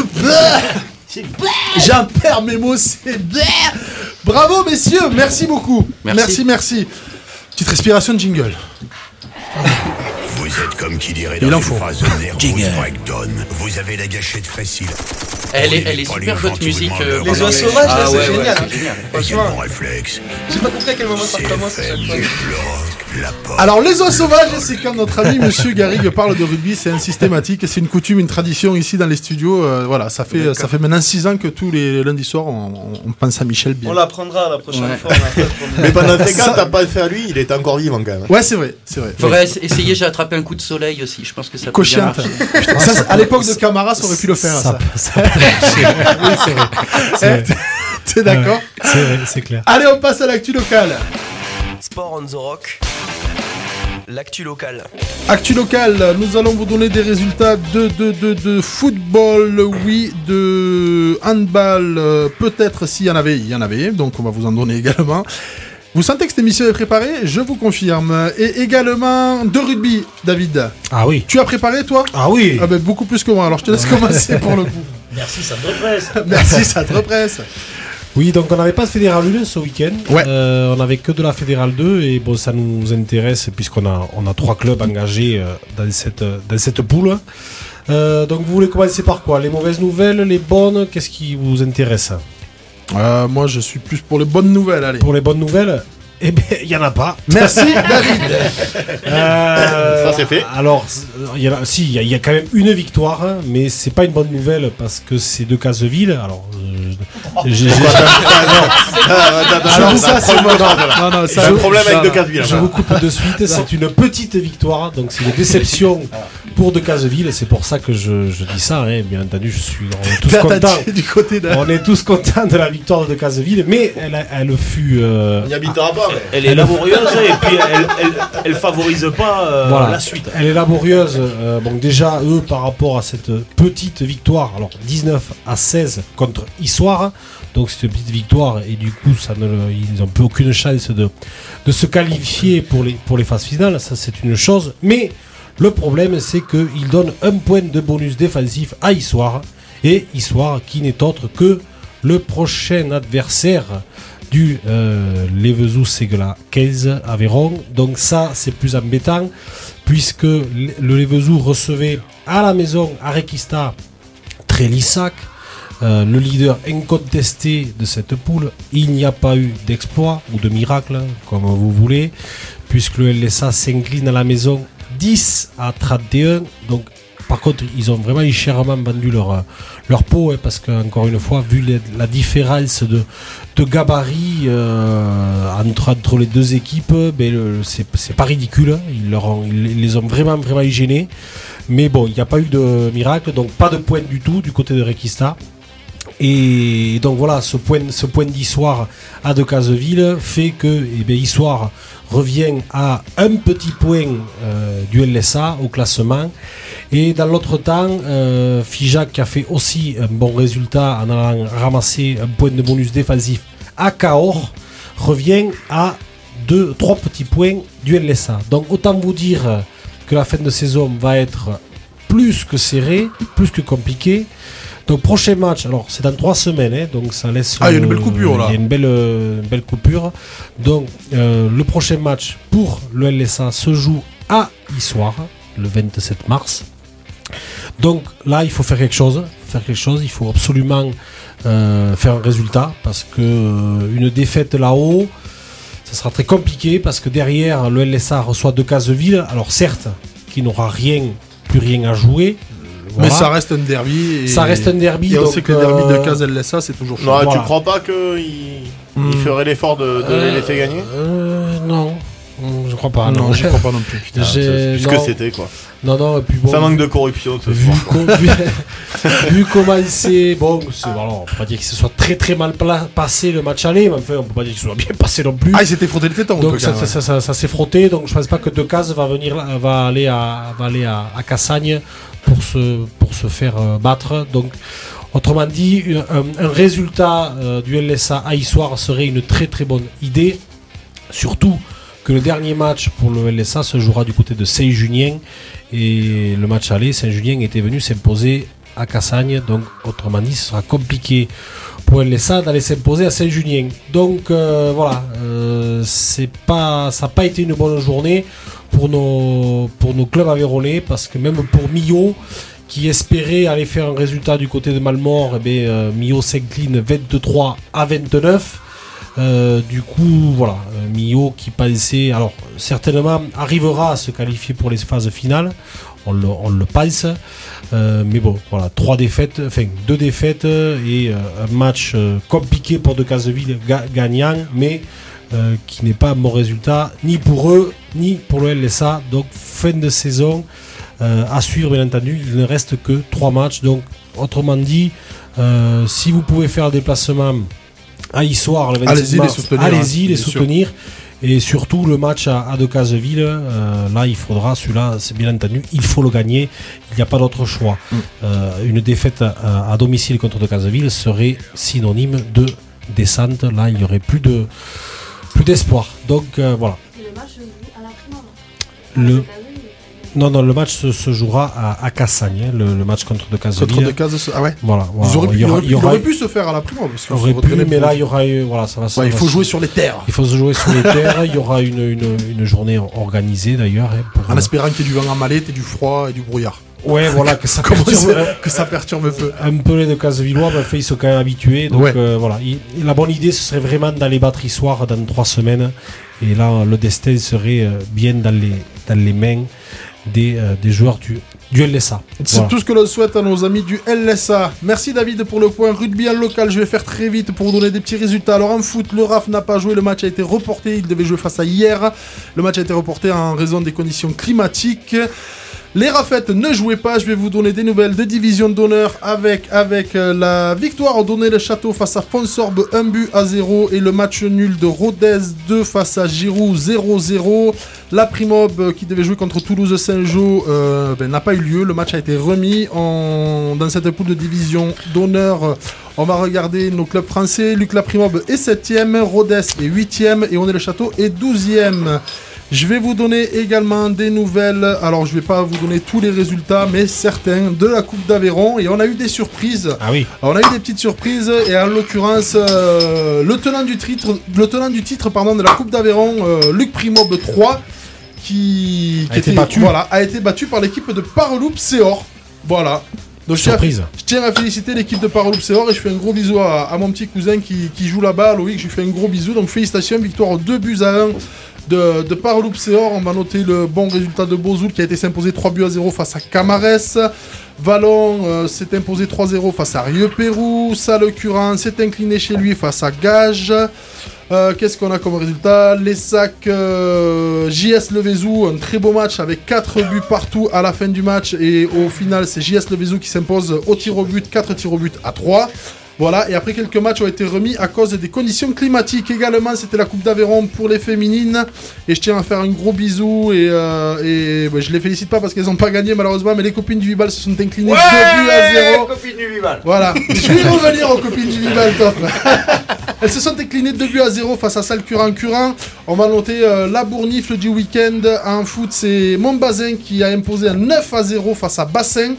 J'en perds mes mots, c'est bravo messieurs, merci beaucoup. Merci, merci. merci. Petite respiration de jingle. Vous êtes comme qui dirait dans une phrase nerveuse breakdown. Vous avez la gâchette facile. Elle est, elle est super votre musique. Euh, les oies sauvages, ah, là, ouais, c'est ouais, génial. c'est génial. Franchement, réflexe. J'ai pas compris à quel moment ça recommence à chaque fois. Alors les oies sauvages, c'est quand notre ami Monsieur Garrigue parle de rugby, c'est un systématique, c'est une coutume, une tradition ici dans les studios. Euh, voilà, ça fait, ça fait maintenant six ans que tous les lundis soirs, on, on pense à Michel bien. On l'apprendra la prochaine ouais. fois. Mais pendant ces cas, t'as pas fait à lui, il était encore vivant quand même. Ouais, c'est vrai, c'est vrai. Faudrait ouais. essayer, j'ai attrapé un coup de soleil aussi. Je pense que ça peut bien marcher. Putain, ça, à l'époque de Camara, ça aurait pu le faire. Ça, ça. ça oui, c'est vrai. C'est vrai. T'es d'accord ouais, c'est vrai, c'est clair. Allez, on passe à l'actu locale. Sport on the Rock. l'actu locale. Actu locale, nous allons vous donner des résultats de, de, de, de football, oui, de handball, euh, peut-être s'il y en avait, il y en avait, donc on va vous en donner également. Vous sentez que cette émission est préparée ? Je vous confirme. Et également de rugby, David. Ah oui. Tu as préparé, toi ? Ah oui. Ah ben, beaucoup plus que moi, alors je te laisse commencer pour le coup. Merci, ça te represse. Merci, ça te represse. Oui, donc on n'avait pas de Fédéral un ce week-end. Ouais. Euh, on n'avait que de la Fédéral deux et bon, ça nous intéresse puisqu'on a, on a trois clubs engagés euh, dans, cette, dans cette poule. Euh, donc vous voulez commencer par quoi ? Les mauvaises nouvelles, les bonnes ? Qu'est-ce qui vous intéresse ? Euh, moi, je suis plus pour les bonnes nouvelles, allez. Pour les bonnes nouvelles, eh bien, il n'y en a pas. Merci, David. Euh, Ça, c'est fait. Alors, il y, a, si, il y, a, il y a quand même une victoire, hein, mais c'est pas une bonne nouvelle parce que c'est de Caseville. Alors, euh, j'ai... j'ai, j'ai alors, ça, c'est moi. Non, non, ça, j'ai un je, problème ça, avec de Caseville. Je vous coupe de suite. C'est une petite victoire, donc c'est une déception pour de Caseville. C'est pour ça que je, je dis ça. Hein. Bien entendu, je suis on est tous contents. Du côté de... On est tous contents de la victoire de Caseville, mais elle, a, elle fut. Euh, on n'y habitera pas. Mais... Elle est laborieuse et puis elle, elle, elle favorise pas euh, voilà. la suite. Elle est laborieuse. Euh, bon, déjà eux par rapport à cette petite victoire, alors dix-neuf à seize contre Issoire. Donc c'est une petite victoire et du coup ça ne, ils n'ont plus aucune chance de, de se qualifier pour les, pour les phases finales, ça c'est une chose. Mais le problème c'est qu'ils donnent un point de bonus défensif à Issoire. Et Issoire qui n'est autre que le prochain adversaire du euh, Levezou Segla quinze Aveyron. Donc ça c'est plus embêtant puisque le Levezou recevait à la maison à Requista Trélissac. Euh, le leader incontesté de cette poule. Il n'y a pas eu d'exploit ou de miracle, comme vous voulez, puisque le L S A s'incline à la maison dix à trente et un. Donc, par contre, ils ont vraiment chèrement vendu leur, leur peau, hein, parce qu'encore une fois, vu les, la différence de, de gabarit euh, entre, entre les deux équipes, ben, le, c'est, c'est pas ridicule. Ils, leur ont, ils les ont vraiment, vraiment gênés. Mais bon, il n'y a pas eu de miracle, donc pas de point du tout du côté de Requista. Et donc voilà, ce point, ce point d'Issoire à de Caseville fait que eh bien, Issoire revient à un petit point euh, du L S A au classement. Et dans l'autre temps, euh, Figeac qui a fait aussi un bon résultat en allant ramasser un point de bonus défensif à Cahors revient à deux, trois petits points du L S A. Donc autant vous dire que la fin de saison va être plus que serrée, plus que compliquée. Donc prochain match, alors c'est dans trois semaines, hein, donc ça laisse... Ah, il y a une belle coupure là. Il y a une belle, euh, belle coupure. Donc euh, le prochain match pour le L S A se joue à Issoire, le vingt-sept mars. Donc là, il faut faire quelque chose. Faire quelque chose. Il faut absolument euh, faire un résultat parce que euh, une défaite là-haut, ça sera très compliqué parce que derrière, le L S A reçoit de Caseville. Alors certes, qui n'aura rien, plus rien à jouer. Voilà. Mais ça reste un derby. Et ça reste un derby. Et on donc sait que le derby euh... de Cas L S A, c'est toujours chaud. Non, voilà. Tu crois pas qu'il mmh. il ferait l'effort de, de euh, les laisser gagner euh, Non. Je crois pas. Non, non je crois pas non plus. Putain, c'est ce que c'était quoi. Non, non, et puis bon. Ça manque de corruption. Ce vu, com- vu, vu comment c'est. Bon, c'est, alors, on peut pas dire que ce soit très très mal pla- passé le match aller, mais enfin, on peut pas dire que ce soit bien passé non plus. Ah, il s'était frotté le téton. Donc ça, ça, ça, ça, ça s'est frotté, donc je pense pas que Decazes va venir, va aller à, va aller à, à Cassagne pour se, pour se faire euh, battre. Donc, autrement dit, un, un résultat euh, du L S A à Issoire serait une très très bonne idée, surtout que le dernier match pour le L S A se jouera du côté de Saint-Junien et le match aller, Saint-Junien était venu s'imposer à Cassagne, donc autrement dit ce sera compliqué pour le L S A d'aller s'imposer à Saint-Junien. Donc euh, voilà, euh, c'est pas, ça n'a pas été une bonne journée pour nos, pour nos clubs aveyronnais, parce que même pour Millau qui espérait aller faire un résultat du côté de Malmort, eh bien, euh, Millau s'incline vingt-trois à vingt-neuf. Euh, du coup, voilà, euh, Millau qui pensait, alors certainement arrivera à se qualifier pour les phases finales, on le, on le pense, euh, mais bon, voilà, trois défaites, enfin deux défaites et euh, un match euh, compliqué pour Decazeville ga- gagnant, mais euh, qui n'est pas un bon résultat ni pour eux ni pour le L S A. Donc fin de saison euh, à suivre, bien entendu. Il ne reste que trois matchs, donc autrement dit, euh, si vous pouvez faire le déplacement à Issoire le vingt-six allez-y mars, les soutenir, allez-y hein, les soutenir. Et surtout le match à, à Decazeville, euh, là il faudra, celui-là c'est bien entendu, il faut le gagner, il n'y a pas d'autre choix. Mm. Euh, une défaite à, à domicile contre Decazeville serait synonyme de descente, là il n'y aurait plus, de, plus d'espoir. Donc euh, voilà. Et le match à la Primande. Le... Non, non, le match se, se jouera à, à Cassagne, hein, le, le match contre Decazeville. Contre Decazeville, ah ouais. Voilà. voilà. Ils auraient pu, il y aura, il aurait, aurait pu se faire à la Primande. Il aurait pu, mais là il y aura, voilà, ça va. Ça ouais, va, il faut ça, jouer sur les terres. Il faut se jouer sur les terres. Il y aura une, une, une journée organisée d'ailleurs. Hein, pour, en euh... espérant qu'il y ait du vent en mallette et du froid et du brouillard. Ouais, voilà, que ça perturbe, que ça perturbe un peu. Un peu les Decazevilleois, bah, ils sont quand même habitués. Donc ouais. euh, voilà, il, la bonne idée ce serait vraiment d'aller battre Issoire dans trois semaines. Et là, le destin serait bien dans les, dans les mains des, euh, des joueurs du, du L S A. C'est voilà. tout ce que l'on souhaite à nos amis du L S A. Merci David pour le point rugby en local. Je vais faire très vite pour vous donner des petits résultats. Alors en foot, le R A F n'a pas joué. Le match a été reporté. Il devait jouer face à hier. Le match a été reporté en raison des conditions climatiques. Les Rafettes ne jouaient pas, je vais vous donner des nouvelles de division d'honneur avec, avec euh, la victoire donnée le château face à Fonsorbe un but à zéro et le match nul de Rodez deux face à Giroud zéro zéro. La Primob euh, qui devait jouer contre Toulouse-Saint-Jean euh, ben, n'a pas eu lieu, le match a été remis en... dans cette poule de division d'honneur. On va regarder nos clubs français. Luc La Primob est septième, Rodez est huitième et On est le château est douzième. Je vais vous donner également des nouvelles, alors je ne vais pas vous donner tous les résultats, mais certains de la Coupe d'Aveyron, et on a eu des surprises. Ah oui. Alors, on a eu des petites surprises, et en l'occurrence, euh, le tenant du titre, le tenant du titre pardon, de la Coupe d'Aveyron, euh, Luc Primob trois, qui, a, qui été était, battu. Voilà, a été battu par l'équipe de Parloup Séor. Voilà. Donc, surprise. Je tiens, à, je tiens à féliciter l'équipe de Parloup Séor et je fais un gros bisou à, à mon petit cousin qui, qui joue là-bas, Loïc, je lui fais un gros bisou. Donc félicitations, victoire deux buts à un. De, de Parloup Séor, on va noter le bon résultat de Bozoul qui a été s'imposer trois buts à zéro face à Camarès. Vallon euh, s'est imposé trois zéro face à Rieux-Pérou. Salle-Curran s'est incliné chez lui face à Gage. Euh, qu'est-ce qu'on a comme résultat? Les sacs euh, J S Levezou, un très beau match avec quatre buts partout à la fin du match. Et au final, c'est J S Levezou qui s'impose au tir au but, quatre tirs au but à trois. Voilà, et après quelques matchs ont été remis à cause des conditions climatiques. Également, c'était la Coupe d'Aveyron pour les féminines. Et je tiens à faire un gros bisou. Et, euh, et bah, je les félicite pas parce qu'elles n'ont pas gagné malheureusement. Mais les copines du Vibal se sont inclinées ouais, deux buts à zéro. Copines du Vibal. Voilà, je vais revenir aux copines du Vibal, top. Elles se sont inclinées deux buts à zéro face à Salle-Curran-Curran. On va noter euh, la bournifle du week-end. En foot, c'est Montbazin qui a imposé un neuf à zéro face à Bassin.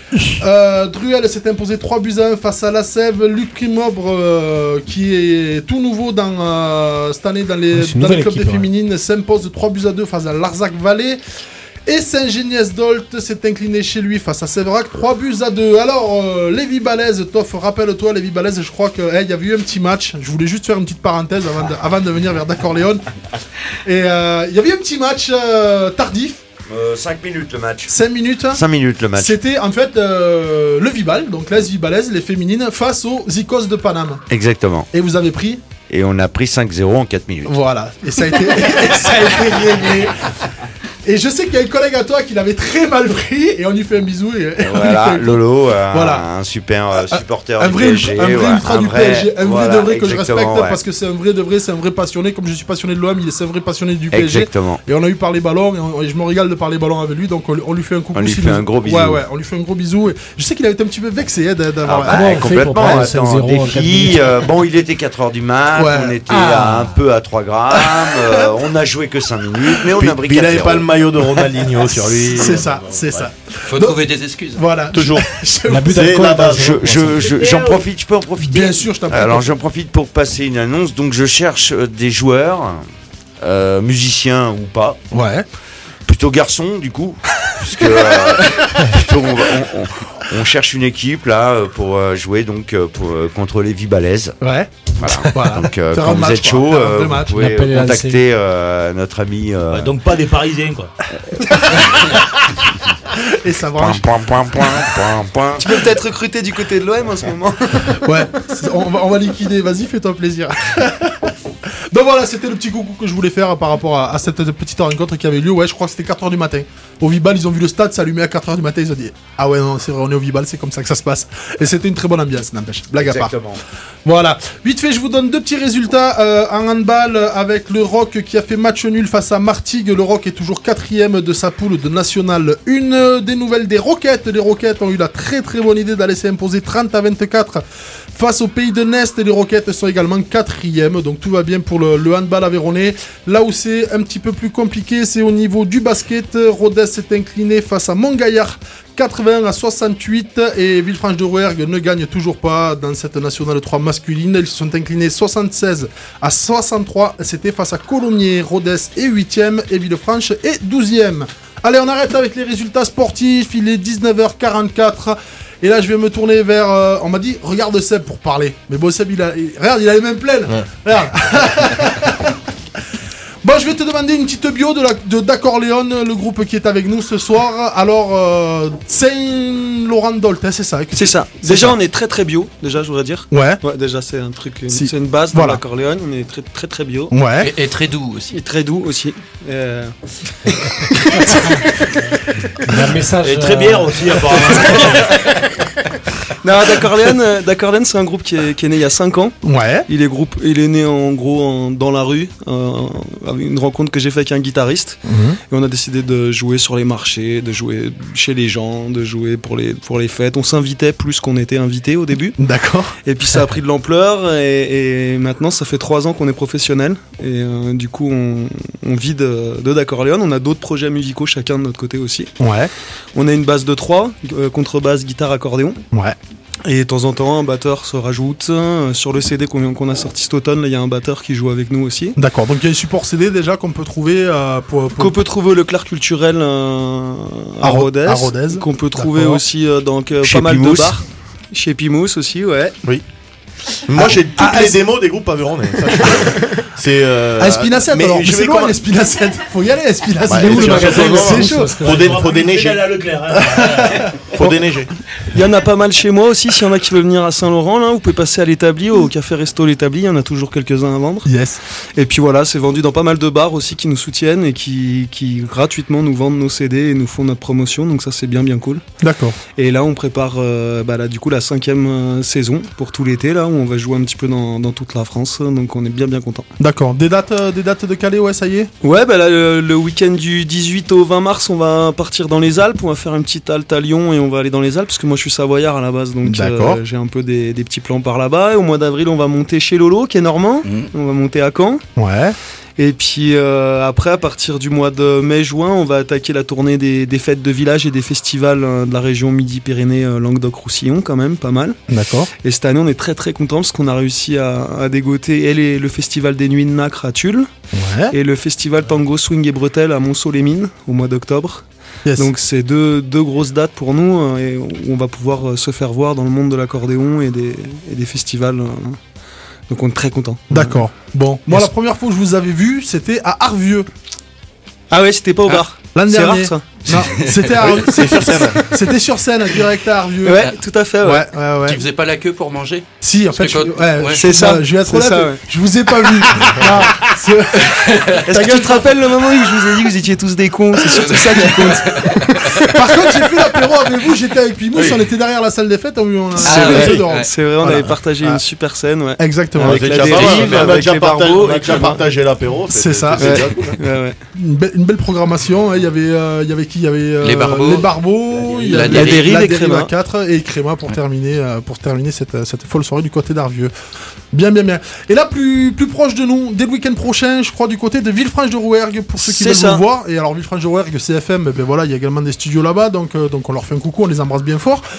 Euh, Druel s'est imposé trois buts à un face à La Sève. Luc Primobre euh, qui est tout nouveau dans, euh, cette année dans les, dans les clubs des féminines, ouais. S'impose trois buts à deux face à Larzac Vallée. Et Saint-Géniès-d'Olt s'est incliné chez lui face à Séverac, trois buts à deux. Alors, euh, Lévi Balèze, Toff, rappelle-toi, Lévi Balèze, je crois qu'il hey, y avait eu un petit match. Je voulais juste faire une petite parenthèse avant de, avant de venir vers D'accord-Léon. Et il euh, y avait eu un petit match euh, tardif. Euh, cinq minutes le match. cinq minutes cinq minutes le match. C'était en fait euh, le Vibal, donc l'A S Vibalaise, les féminines, face aux Zikos de Paname. Exactement. Et vous avez pris? Et on a pris cinq zéro en quatre minutes. Voilà, et ça a été, et ça a été réglé. Et je sais qu'il y a un collègue à toi qui l'avait très mal pris, et on lui fait un bisou. Et, et voilà, Lolo, euh, voilà. un super euh, supporter un, un du vrai, P S G. Un vrai ouais, ultra un du vrai, P S G, un voilà, vrai de vrai que je respecte, ouais. parce que c'est un vrai de vrai, c'est un vrai passionné, comme je suis passionné de l'O M, il est un vrai passionné du P S G. Exactement. Et on a eu parlé ballon, et, on, et je me régale de parler ballon avec lui, donc on, on lui fait un coucou. On lui fait un gros bisou. Ouais, ouais, on lui fait un gros bisou. Et je sais qu'il avait été un petit peu vexé hein, d'avoir... Ah, bah, complètement, attends, des filles, euh, bon, il était quatre heures du mat, ouais. On était ah. à, un peu à trois grammes, euh, on a joué que cinq minutes, mais on a pris il n'avait pas le maillot de Ronaldinho sur lui. C'est ça, c'est ouais. ça. Faut Donc, trouver des excuses. Voilà. Toujours. L'abus d'alcool. Je, je, je, j'en profite, je peux en profiter. Bien sûr, je t'en prie. Alors j'en profite pour passer une annonce. Donc je cherche des joueurs, euh, musiciens ou pas. Ouais. Plutôt garçons du coup, puisque euh, plutôt on, on, on, on cherche une équipe là pour jouer donc pour, contre les Vibalaises. Ouais. Voilà. voilà. Donc euh, quand vous match, êtes chaud, euh, vous match. pouvez contacter euh, notre ami. Euh... Ouais, donc pas des Parisiens quoi. Et ça branche. Point, point, point, point, point. Tu peux peut-être recruter du côté de l'O M en ce moment. Ouais, on va, on va liquider. Vas-y, fais-toi plaisir. Donc voilà, c'était le petit coucou que je voulais faire par rapport à, à cette petite rencontre qui avait lieu. Ouais, je crois que c'était quatre heures du matin. Au Vibal, ils ont vu le stade s'allumer à quatre heures du matin. Ils ont dit ah ouais, non, c'est vrai, on est au Vibal, c'est comme ça que ça se passe. Et c'était une très bonne ambiance, n'empêche. Blague à part. Exactement. Voilà. Vite fait, je vous donne deux petits résultats euh, en handball avec le Rock qui a fait match nul face à Martigues. Le Rock est toujours quatrième de sa poule de National un. Des nouvelles des Roquettes. Les Roquettes ont eu la très très bonne idée d'aller s'imposer trente à vingt-quatre face au pays de Nest. Et les Roquettes sont également quatrième. Donc tout va bien pour le, le handball aveyronnais. Là où c'est un petit peu plus compliqué, c'est au niveau du basket. Rodez s'est incliné face à Montgaillard quatre-vingts à soixante-huit et Villefranche-de-Rouergue ne gagne toujours pas dans cette nationale trois masculine. Ils se sont inclinés soixante-seize à soixante-trois. C'était face à Colomiers. Rodez est huitième et Villefranche est douzième. Allez, on arrête avec les résultats sportifs. Il est dix-neuf heures quarante-quatre. Et là, je vais me tourner vers... Euh, on m'a dit, regarde Seb pour parler. Mais bon, Seb, il a... Il, regarde, il a les mains pleines. Ouais. Regarde. Bon, je vais te demander une petite bio de, la, de d'Accorléon, le groupe qui est avec nous ce soir. Alors, euh, Saint-Laurent-d'Olt, hein, c'est ça. C'est ça. C'est déjà, ça. on est très très bio, déjà, je voudrais dire. Ouais. Ouais, déjà, c'est un truc, une, Si. c'est une base Voilà. dans l'Accorléon. On est très très très bio. Ouais. Et, et très doux aussi. Et très doux aussi. Euh... Un message. Et très euh, bière aussi, apparemment. Non, D'Accorléon, euh, D'Accorléon, c'est un groupe qui est, qui est né il y a cinq ans. Ouais. Il est, groupe, il est né en gros en- dans la rue, euh, avec une rencontre que j'ai faite avec un guitariste. Mhm. Et on a décidé de jouer sur les marchés, de jouer chez les gens, de jouer pour les, pour les fêtes. On s'invitait plus qu'on était invité au début. D'accord. Et puis ça a pris de l'ampleur et, et maintenant ça fait trois ans qu'on est professionnel. Et euh, du coup on, on vit de, de D'Accorléon. On a d'autres projets musicaux chacun de notre côté aussi. Ouais. On a une base de trois, euh, contrebasse, guitare, accordéon. Ouais. Et de temps en temps, un batteur se rajoute. Euh, Sur le C D qu'on qu'on a sorti cet automne, là, il y a un batteur qui joue avec nous aussi. D'accord. Donc il y a un support C D déjà qu'on peut trouver euh, pour, pour- Qu'on peut trouver au Leclerc culturel euh, à À Ro- Rodez. à Rodez. Qu'on peut trouver D'accord. aussi euh, dans euh, Chez pas mal Pimous. de bars. Chez Pimous aussi, ouais. Oui. Moi j'ai toutes ah, les est-ce- démos des groupes aveyronnais. Ça, je- C'est. Euh, à Espinacette mais alors. je Mais c'est vais loin commen- l'Espinacette. Faut y aller Espinacette. Ouais, Il est où le je- magasin je- C'est je- chaud. Faut, dé- faut déneiger. à Leclerc. Hein. Faut déneiger. Il y en a pas mal chez moi aussi. S'il y en a qui veulent venir à Saint-Laurent, là, vous pouvez passer à l'établi, au café resto l'établi. Il y en a toujours quelques-uns à vendre. Yes. Et puis voilà, c'est vendu dans pas mal de bars aussi qui nous soutiennent et qui, qui gratuitement nous vendent nos C D et nous font notre promotion. Donc ça, c'est bien, bien cool. D'accord. Et là, on prépare euh, bah, là, du coup la cinquième euh, saison pour tout l'été, là, où on va jouer un petit peu dans, dans toute la France. Donc on est bien, bien content. D'accord. Des dates, euh, des dates de Calais, ouais, ça y est. Ouais, bah là, le, le week-end du dix-huit au vingt mars, on va partir dans les Alpes. On va faire une petite halte à Lyon et on va aller dans les Alpes parce que moi, je suis savoyard à la base, donc D'accord. euh, j'ai un peu des, des petits plans par là-bas. Et au mois d'avril, on va monter chez Lolo, qui est normand. Mmh. On va monter à Caen. Ouais. Et puis euh, après, à partir du mois de mai-juin, on va attaquer la tournée des, des fêtes de village et des festivals euh, de la région Midi-Pyrénées, euh, Languedoc-Roussillon, quand même, pas mal. D'accord. Et cette année, on est très très contents parce qu'on a réussi à, à dégoter et les- le festival des Nuits de Nacre à Tulle Ouais. et le festival Tango Swing et Bretelles à Monceau-les-Mines au mois d'octobre. Yes. Donc c'est deux, deux grosses dates pour nous euh, et où on va pouvoir euh, se faire voir dans le monde de l'accordéon et des, et des festivals. euh. Donc on est très contents. D'accord. Bon. Moi, Yes. la première fois que je vous avais vu, c'était à Arvieux. Ah ouais, c'était pas au bar. L'année C'est rare dernière. ça. Non, c'était à Oui, c'est sur scène. C'était sur scène, direct à Arvieux. Ouais, tout à fait. Ouais. Ouais, ouais, ouais. Tu faisais pas la queue pour manger? Si, en fait, Parce que je, quand- ouais, ouais. je- C'est ça, bah, je vais être c'est honnête, ça, ouais. je vous ai pas vu. Non, c'est- Est-ce que tu te rappelles le moment où je vous ai dit que vous étiez tous des cons? C'est surtout ça qui compte. Par contre, j'ai fait l'apéro avec vous, j'étais avec Pimous, on était derrière la salle des fêtes, on a C'est on a vrai, fait dehors. c'est vrai, on Voilà. avait partagé Ah. une super scène, ouais. Exactement. Avec C'est la déjà pas mal, dérive, on a avec déjà les partagé- barbeaux, on a avec déjà le- partagé l'apéro. C'est ça. c'est Ouais. déjà cool, hein. Ouais, ouais. Une, be- une belle programmation, hein. Il y avait, euh, il y avait qui? Il y avait euh, Les Barbeaux. les Barbeaux, il y La avait Dérive. La Dérive la et Créma. à quatre et Créma pour terminer, euh, pour terminer cette, cette folle soirée du côté d'Arvieux. Bien, bien, bien. Et là, plus, plus proche de nous, dès le week-end prochain, je crois, du côté de Villefranche-de-Rouergue, pour ceux qui C'est veulent ça. vous voir. Et alors, Villefranche-de-Rouergue, C F M, ben voilà, il y a également des studios là-bas, donc, euh, donc on leur fait un coucou, on les embrasse bien fort.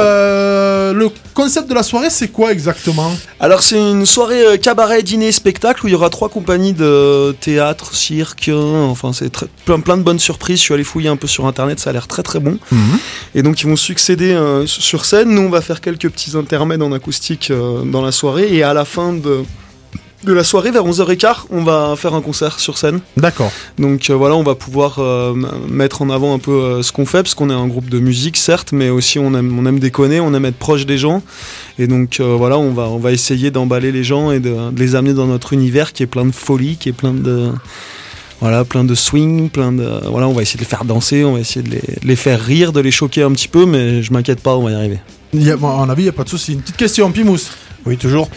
Euh, le concept de la soirée, c'est quoi exactement? Alors c'est une soirée euh, cabaret, dîner, spectacle où il y aura trois compagnies de théâtre, cirque, euh, enfin c'est très- plein, plein de bonnes surprises. Je suis allé fouiller un peu sur internet, ça a l'air très très bon. Et donc ils vont succéder euh, sur scène. Nous on va faire quelques petits intermèdes en acoustique euh, dans la soirée et à la fin de de la soirée, vers onze heures quinze, on va faire un concert sur scène. D'accord. Donc euh, voilà, on va pouvoir euh, mettre en avant un peu euh, ce qu'on fait, parce qu'on est un groupe de musique, certes, mais aussi on aime, on aime déconner, on aime être proche des gens. Et donc euh, voilà, on va, on va essayer d'emballer les gens et de, de les amener dans notre univers qui est plein de folie, qui est plein de... Voilà, plein de swing, plein de... Voilà, on va essayer de les faire danser, on va essayer de les, de les faire rire, de les choquer un petit peu, mais je m'inquiète pas, on va y arriver. Il y a, à mon avis, il n'y a pas de souci. Une petite question, Pimous. Oui, toujours.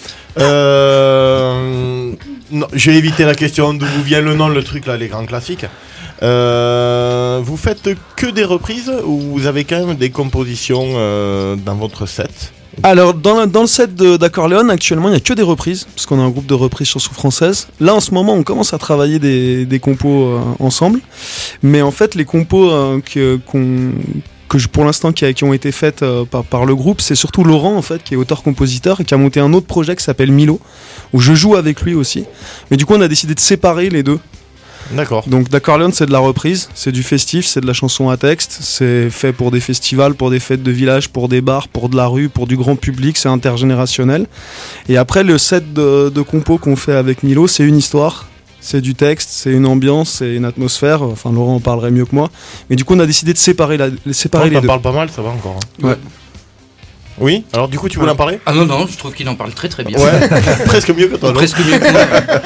Euh... Non, je vais éviter la question d'où vous vient le nom, le truc là, les grands classiques. Euh... Vous faites que des reprises ou vous avez quand même des compositions euh, dans votre set? Alors, dans, dans le set de, d'Accorleone, actuellement, il n'y a que des reprises, parce qu'on a un groupe de reprises chansons françaises. Là, en ce moment, on commence à travailler des, des compos euh, ensemble. Mais en fait, les compos euh, que, qu'on, que je, pour l'instant, qui, a, qui ont été faites euh, par, par le groupe, c'est surtout Laurent, en fait, qui est auteur-compositeur et qui a monté un autre projet qui s'appelle Milo, où je joue avec lui aussi. Mais du coup, on a décidé de séparer les deux. D'accord. Donc d'Accorleone, c'est de la reprise, c'est du festif, c'est de la chanson à texte, c'est fait pour des festivals, pour des fêtes de village, pour des bars, pour de la rue, pour du grand public, c'est intergénérationnel. Et après, le set de, de compos qu'on fait avec Milo, c'est une histoire, c'est du texte, c'est une ambiance, c'est une atmosphère. Enfin, Laurent en parlerait mieux que moi. Mais du coup, on a décidé de séparer, la, séparer Toi, les deux. parle pas mal, ça va encore. Hein. Ouais. Oui, alors du coup, tu voulais en parler? Ah non, non, je trouve qu'il en parle très très bien. Ouais, presque mieux que toi. Non presque mieux que moi.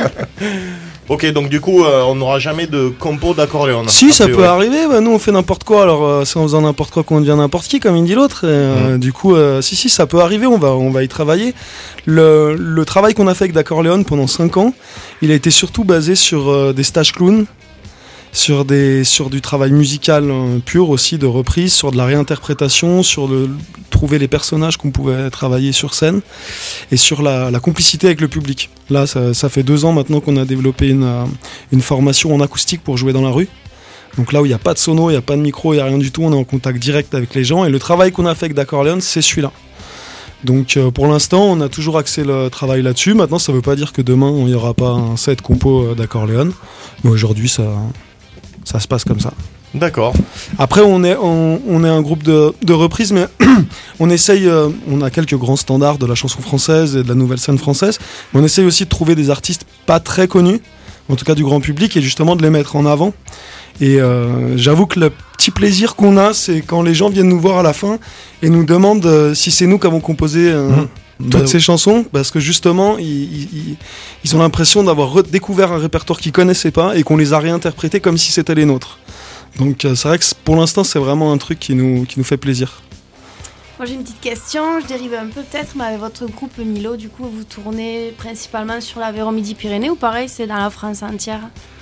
Ok, donc du coup, euh, on n'aura jamais de compo d'Accorleone. Si, ça peut arriver. Bah, nous, on fait n'importe quoi. Alors, euh, c'est en faisant n'importe quoi qu'on devient n'importe qui, comme il dit l'autre. Et, euh, mmh. Du coup, euh, si, si, ça peut arriver. On va, on va y travailler. Le, le travail qu'on a fait avec d'Accorleone pendant cinq ans, il a été surtout basé sur euh, des stages clowns, sur, des, sur du travail musical euh, pur aussi, de reprise, sur de la réinterprétation, sur le, trouver les personnages qu'on pouvait travailler sur scène et sur la, la complicité avec le public. Là, ça, ça fait deux ans maintenant qu'on a développé une, euh, une formation en acoustique pour jouer dans la rue. Donc là où il n'y a pas de sono, il n'y a pas de micro, il n'y a rien du tout, on est en contact direct avec les gens. Et le travail qu'on a fait avec d'Accorleone, c'est celui-là. Donc euh, pour l'instant, on a toujours axé le travail là-dessus. Maintenant, ça ne veut pas dire que demain, il n'y aura pas un set compo euh, d'Accorleone. Mais aujourd'hui, ça... Ça se passe comme ça. D'accord. Après, on est, on, on est un groupe de, de reprises, mais on essaye, euh, on a quelques grands standards de la chanson française et de la nouvelle scène française, mais on essaye aussi de trouver des artistes pas très connus, en tout cas du grand public, et justement de les mettre en avant. Et euh, j'avoue que le petit plaisir qu'on a, c'est quand les gens viennent nous voir à la fin et nous demandent euh, si c'est nous qui avons composé euh, mmh. toutes bah, ces chansons, parce que justement, ils, ils, ils ont l'impression d'avoir redécouvert un répertoire qu'ils connaissaient pas et qu'on les a réinterprétés comme si c'était les nôtres. Donc euh, c'est vrai que pour l'instant, c'est vraiment un truc qui nous, qui nous fait plaisir. Moi j'ai une petite question, je dérive un peu peut-être, mais avec votre groupe Milo, du coup vous tournez principalement sur l'Aveyron Midi-Pyrénées ou pareil c'est dans la France entière?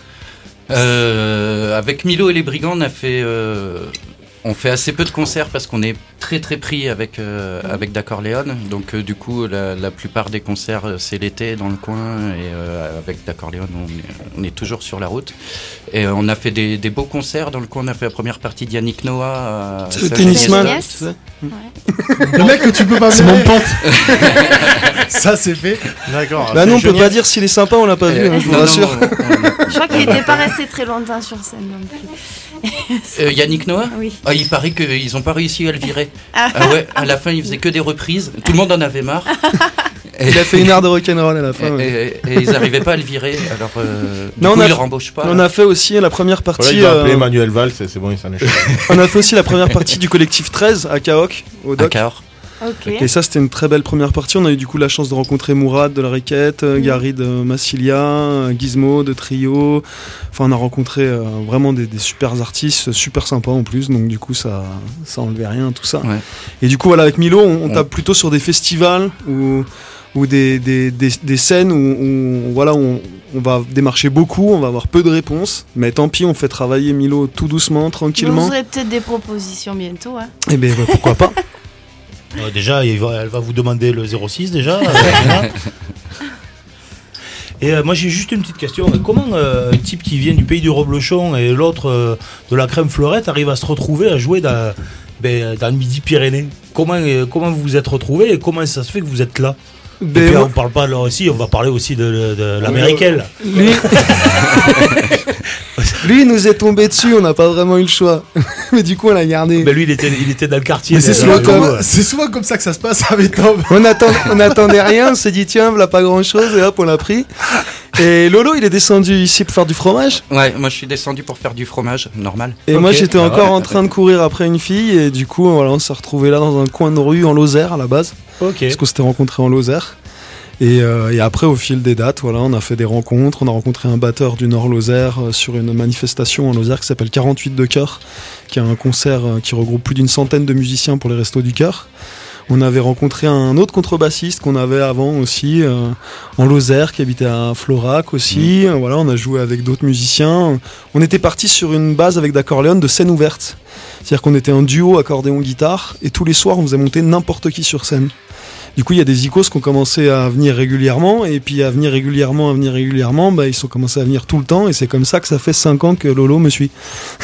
euh, Avec Milo et les Brigands, on a fait... Euh... On fait assez peu de concerts parce qu'on est très très pris avec, euh, avec d'Accorleone. Donc euh, du coup, la, la plupart des concerts, euh, c'est l'été dans le coin. Et euh, avec d'Accorleone, on est, on est toujours sur la route. Et euh, on a fait des, des beaux concerts. Dans le coin, on a fait la première partie d'Yannick Noah. C'est le tennisman. Yes. Ouais. Le mec que tu peux pas c'est mon pote. Ça c'est fait. D'accord. Bah non, on peut pas dire s'il est sympa, on l'a pas euh, vu, hein, je vous rassure. Non, je crois qu'il n'était pas resté très longtemps sur scène non plus. Euh, Yannick Noah? Oui. Ah, il paraît qu'ils n'ont pas réussi à le virer. Ah. Ah ouais, à la fin, il faisait que des reprises. Tout le monde en avait marre. Et il a fait une heure de rock'n'roll à la fin. Et, ouais. et, et ils n'arrivaient pas à le virer. Alors, euh, du non, coup, on a, ils le rembauchent pas. On a fait aussi la première partie. Ouais, il a appelé euh, Emmanuel Valls, c'est, c'est bon, il s'en est On a fait aussi la première partie du collectif treize à Cahoc, au Doc. À Cahors. Okay. Et ça, c'était une très belle première partie. On a eu du coup la chance de rencontrer Mourad de la Requête, mmh. Gary de Massilia, Gizmo de Trio. Enfin, on a rencontré euh, vraiment des, des super artistes, super sympas en plus. Donc, du coup, ça, ça enlevait rien, tout ça. Ouais. Et du coup, voilà, avec Milo, on, on tape plutôt sur des festivals ou, ou des, des, des, des scènes où, où voilà, on, on va démarcher beaucoup, on va avoir peu de réponses. Mais tant pis, on fait travailler Milo tout doucement, tranquillement. Vous aurez peut-être des propositions bientôt. Hein. Eh bien, bah, pourquoi pas. Euh, déjà, il va, elle va vous demander le zéro six déjà. Euh, et euh, moi j'ai juste une petite question. Comment euh, un type qui vient du pays du Reblochon et l'autre euh, de la crème fleurette arrive à se retrouver à jouer dans, ben, dans le Midi-Pyrénées? Comment, euh, comment vous vous êtes retrouvés et comment ça se fait que vous êtes là? Et puis on parle pas là aussi, on va parler aussi de, de, de l'américaine. Lui... lui, il nous est tombé dessus, on n'a pas vraiment eu le choix. Mais du coup, on l'a gardé. Mais lui, il était, il était dans le quartier. Mais c'est souvent, là, comme, c'est souvent comme ça que ça se passe avec Tom. On, attend, on attendait rien, on s'est dit tiens, voilà pas grand chose, et hop, on l'a pris. Et Lolo, il est descendu ici pour faire du fromage. Ouais, moi je suis descendu pour faire du fromage, normal. Et okay. moi j'étais ah encore ouais. en train de courir après une fille, et du coup, voilà, on s'est retrouvés là dans un coin de rue en Lozère à la base. Ok. Parce qu'on s'était rencontrés en Lozère. Et, euh, et après, au fil des dates, voilà, on a fait des rencontres. On a rencontré un batteur du Nord-Lozère euh, sur une manifestation en Lozère qui s'appelle quarante-huit de cœur, qui a un concert euh, qui regroupe plus d'une centaine de musiciens pour les Restos du Cœur. On avait rencontré un autre contrebassiste qu'on avait avant aussi euh, en Lozère, qui habitait à Florac aussi. Mmh. Euh, voilà, on a joué avec d'autres musiciens. On était parti sur une base avec d'accorléon de scène ouverte. C'est-à-dire qu'on était un duo accordéon-guitare et tous les soirs, on faisait monter n'importe qui sur scène. Du coup, il y a des icônes qui ont commencé à venir régulièrement, et puis à venir régulièrement, à venir régulièrement, bah, ils sont commencés à venir tout le temps, et c'est comme ça que ça fait cinq ans que Lolo me suit.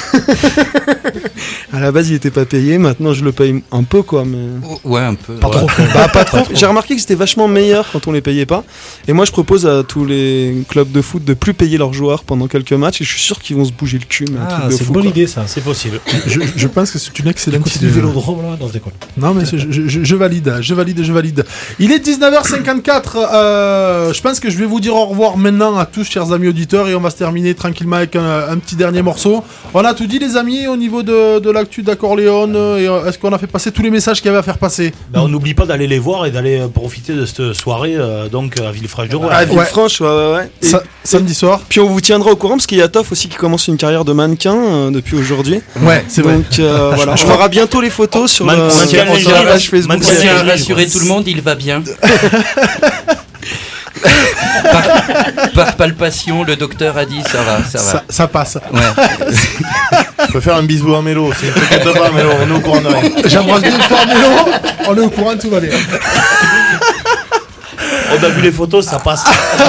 À la base, il était pas payé, maintenant je le paye un peu, quoi, mais... Ouais, un peu. Pas ouais. trop. Bah, pas trop. J'ai remarqué que c'était vachement meilleur quand on les payait pas, et moi je propose à tous les clubs de foot de plus payer leurs joueurs pendant quelques matchs, et je suis sûr qu'ils vont se bouger le cul. Mais ah, un truc de c'est fou, une bonne quoi. idée, ça. C'est possible. Je, je pense que c'est une excellente idée. Du vélodrome, là, dans cette école. Non, mais je, je, je, je valide, je valide, je valide. Il est dix-neuf heures cinquante-quatre. Euh, je pense que je vais vous dire au revoir maintenant à tous, chers amis auditeurs, et on va se terminer tranquillement avec un, un petit dernier morceau. On a tout dit, les amis, au niveau de, de l'actu d'Accorléon. Et est-ce qu'on a fait passer tous les messages qu'il y avait à faire passer? Ben, on n'oublie pas d'aller les voir et d'aller profiter de cette soirée euh, donc à Villefranche-de-Rouergue. À Villefranche, ouais, ouais, ouais. Et Sa- samedi soir. Puis on vous tiendra au courant parce qu'il y a Toff aussi qui commence une carrière de mannequin euh, depuis aujourd'hui. Ouais, c'est vrai. Donc euh, voilà, Je on aura bientôt les photos sur, Man- le, mannequin sur lingerie, la page Facebook. Je tiens à rassurer tout le monde, il va bien. par, par palpation, le docteur a dit ça va, ça va. Ça, ça passe. Ouais. On peut faire un bisou à Mélo, si ne t'inquiète pas, Mélo, on est au courant de rien. J'embrasse bien fort Mélo, on est au courant, tout va bien. On a vu les photos, ça passe.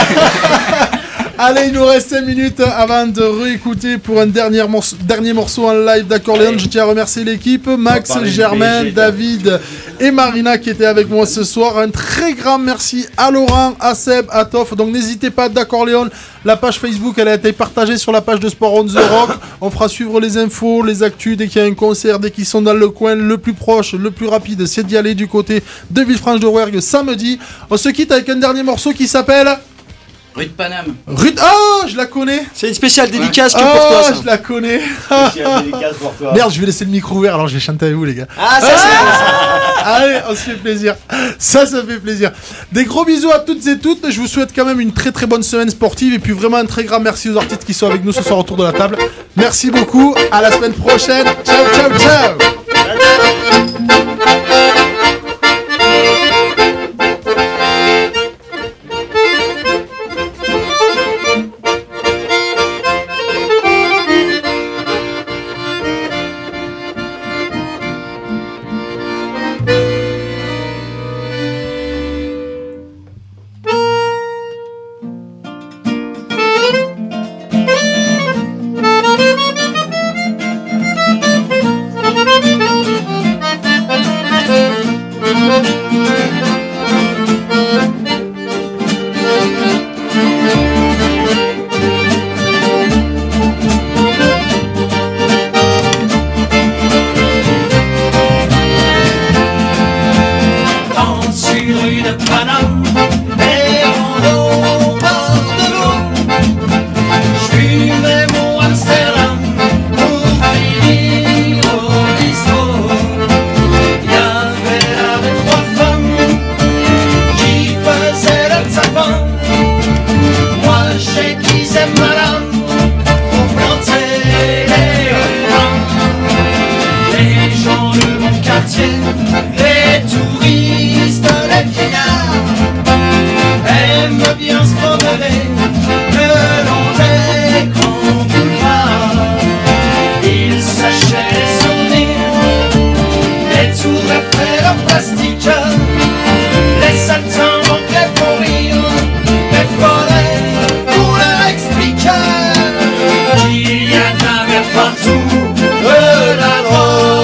Allez, il nous reste cinq minutes avant de réécouter pour un dernier morceau, dernier morceau en live d'Accorléon. Je tiens à remercier l'équipe, Max, Germain, David et Marina qui étaient avec moi ce soir. Un très grand merci à Laurent, à Seb, à Toff. Donc n'hésitez pas, d'Accorléon, la page Facebook, elle a été partagée sur la page de Sport on the Rock. On fera suivre les infos, les actus dès qu'il y a un concert, dès qu'ils sont dans le coin. Le plus proche, le plus rapide, c'est d'y aller du côté de Villefranche-de-Rouergue samedi. On se quitte avec un dernier morceau qui s'appelle... Rue de Paname. Rue de... Oh, je la connais. C'est une spéciale dédicace ouais. que pour toi. Oh, Ça. je la connais. Spéciale dédicace pour toi. Merde, je vais laisser le micro ouvert alors je vais chanter avec vous, les gars. Ah, ça ah c'est Allez, on se fait plaisir. Ça, ça fait plaisir. Des gros bisous à toutes et toutes. Je vous souhaite quand même une très très bonne semaine sportive. Et puis vraiment un très grand merci aux artistes qui sont avec nous ce soir autour de la table. Merci beaucoup. À la semaine prochaine. Ciao, ciao, ciao.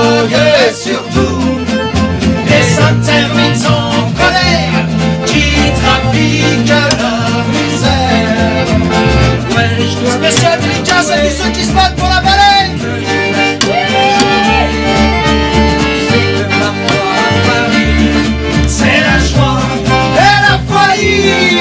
Surtout, les intermittents en colère qui Et tous ceux qui se battent pour la baleine. C'est que parfois à Paris, c'est la joie et la folie.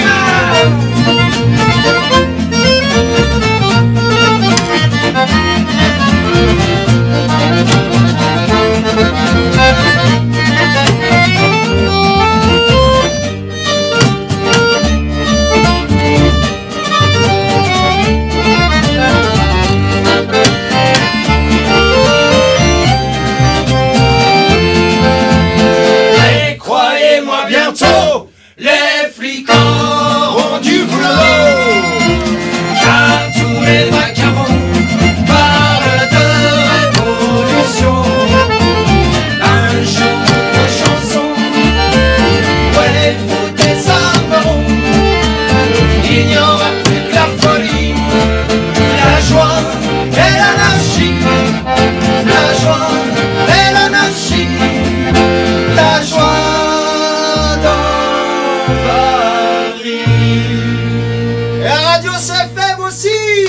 Et croyez-moi bientôt, les flics auront du boulot, car tous les vacarons parlent de révolution. Un jour de chansons, ouais, vous désarmeront. Il n'y aura plus que la folie, la joie et l'anarchie. La joie et l'anarchie, la joie dans Paris. Et la radio C F M aussi.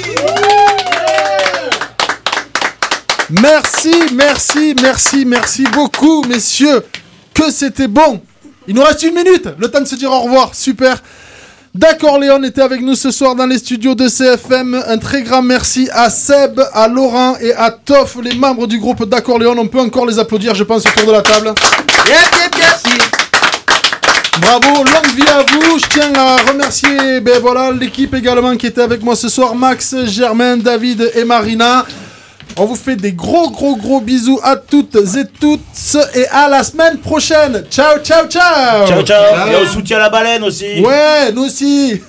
Merci, merci, merci, merci beaucoup, messieurs. Que c'était bon. Il nous reste une minute, le temps de se dire au revoir. Super. D'accord, Léon était avec nous ce soir dans les studios de C F M. Un très grand merci à Seb, à Laurent et à Toff, les membres du groupe D'accord Léon. On peut encore les applaudir, je pense, autour de la table. Merci. Bravo, longue vie à vous. Je tiens à remercier ben voilà, l'équipe également qui était avec moi ce soir. Max, Germain, David et Marina. On vous fait des gros gros gros bisous à toutes et tous et à la semaine prochaine. Ciao ciao ciao. Ciao ciao. Et on soutient la baleine aussi. Ouais, nous aussi.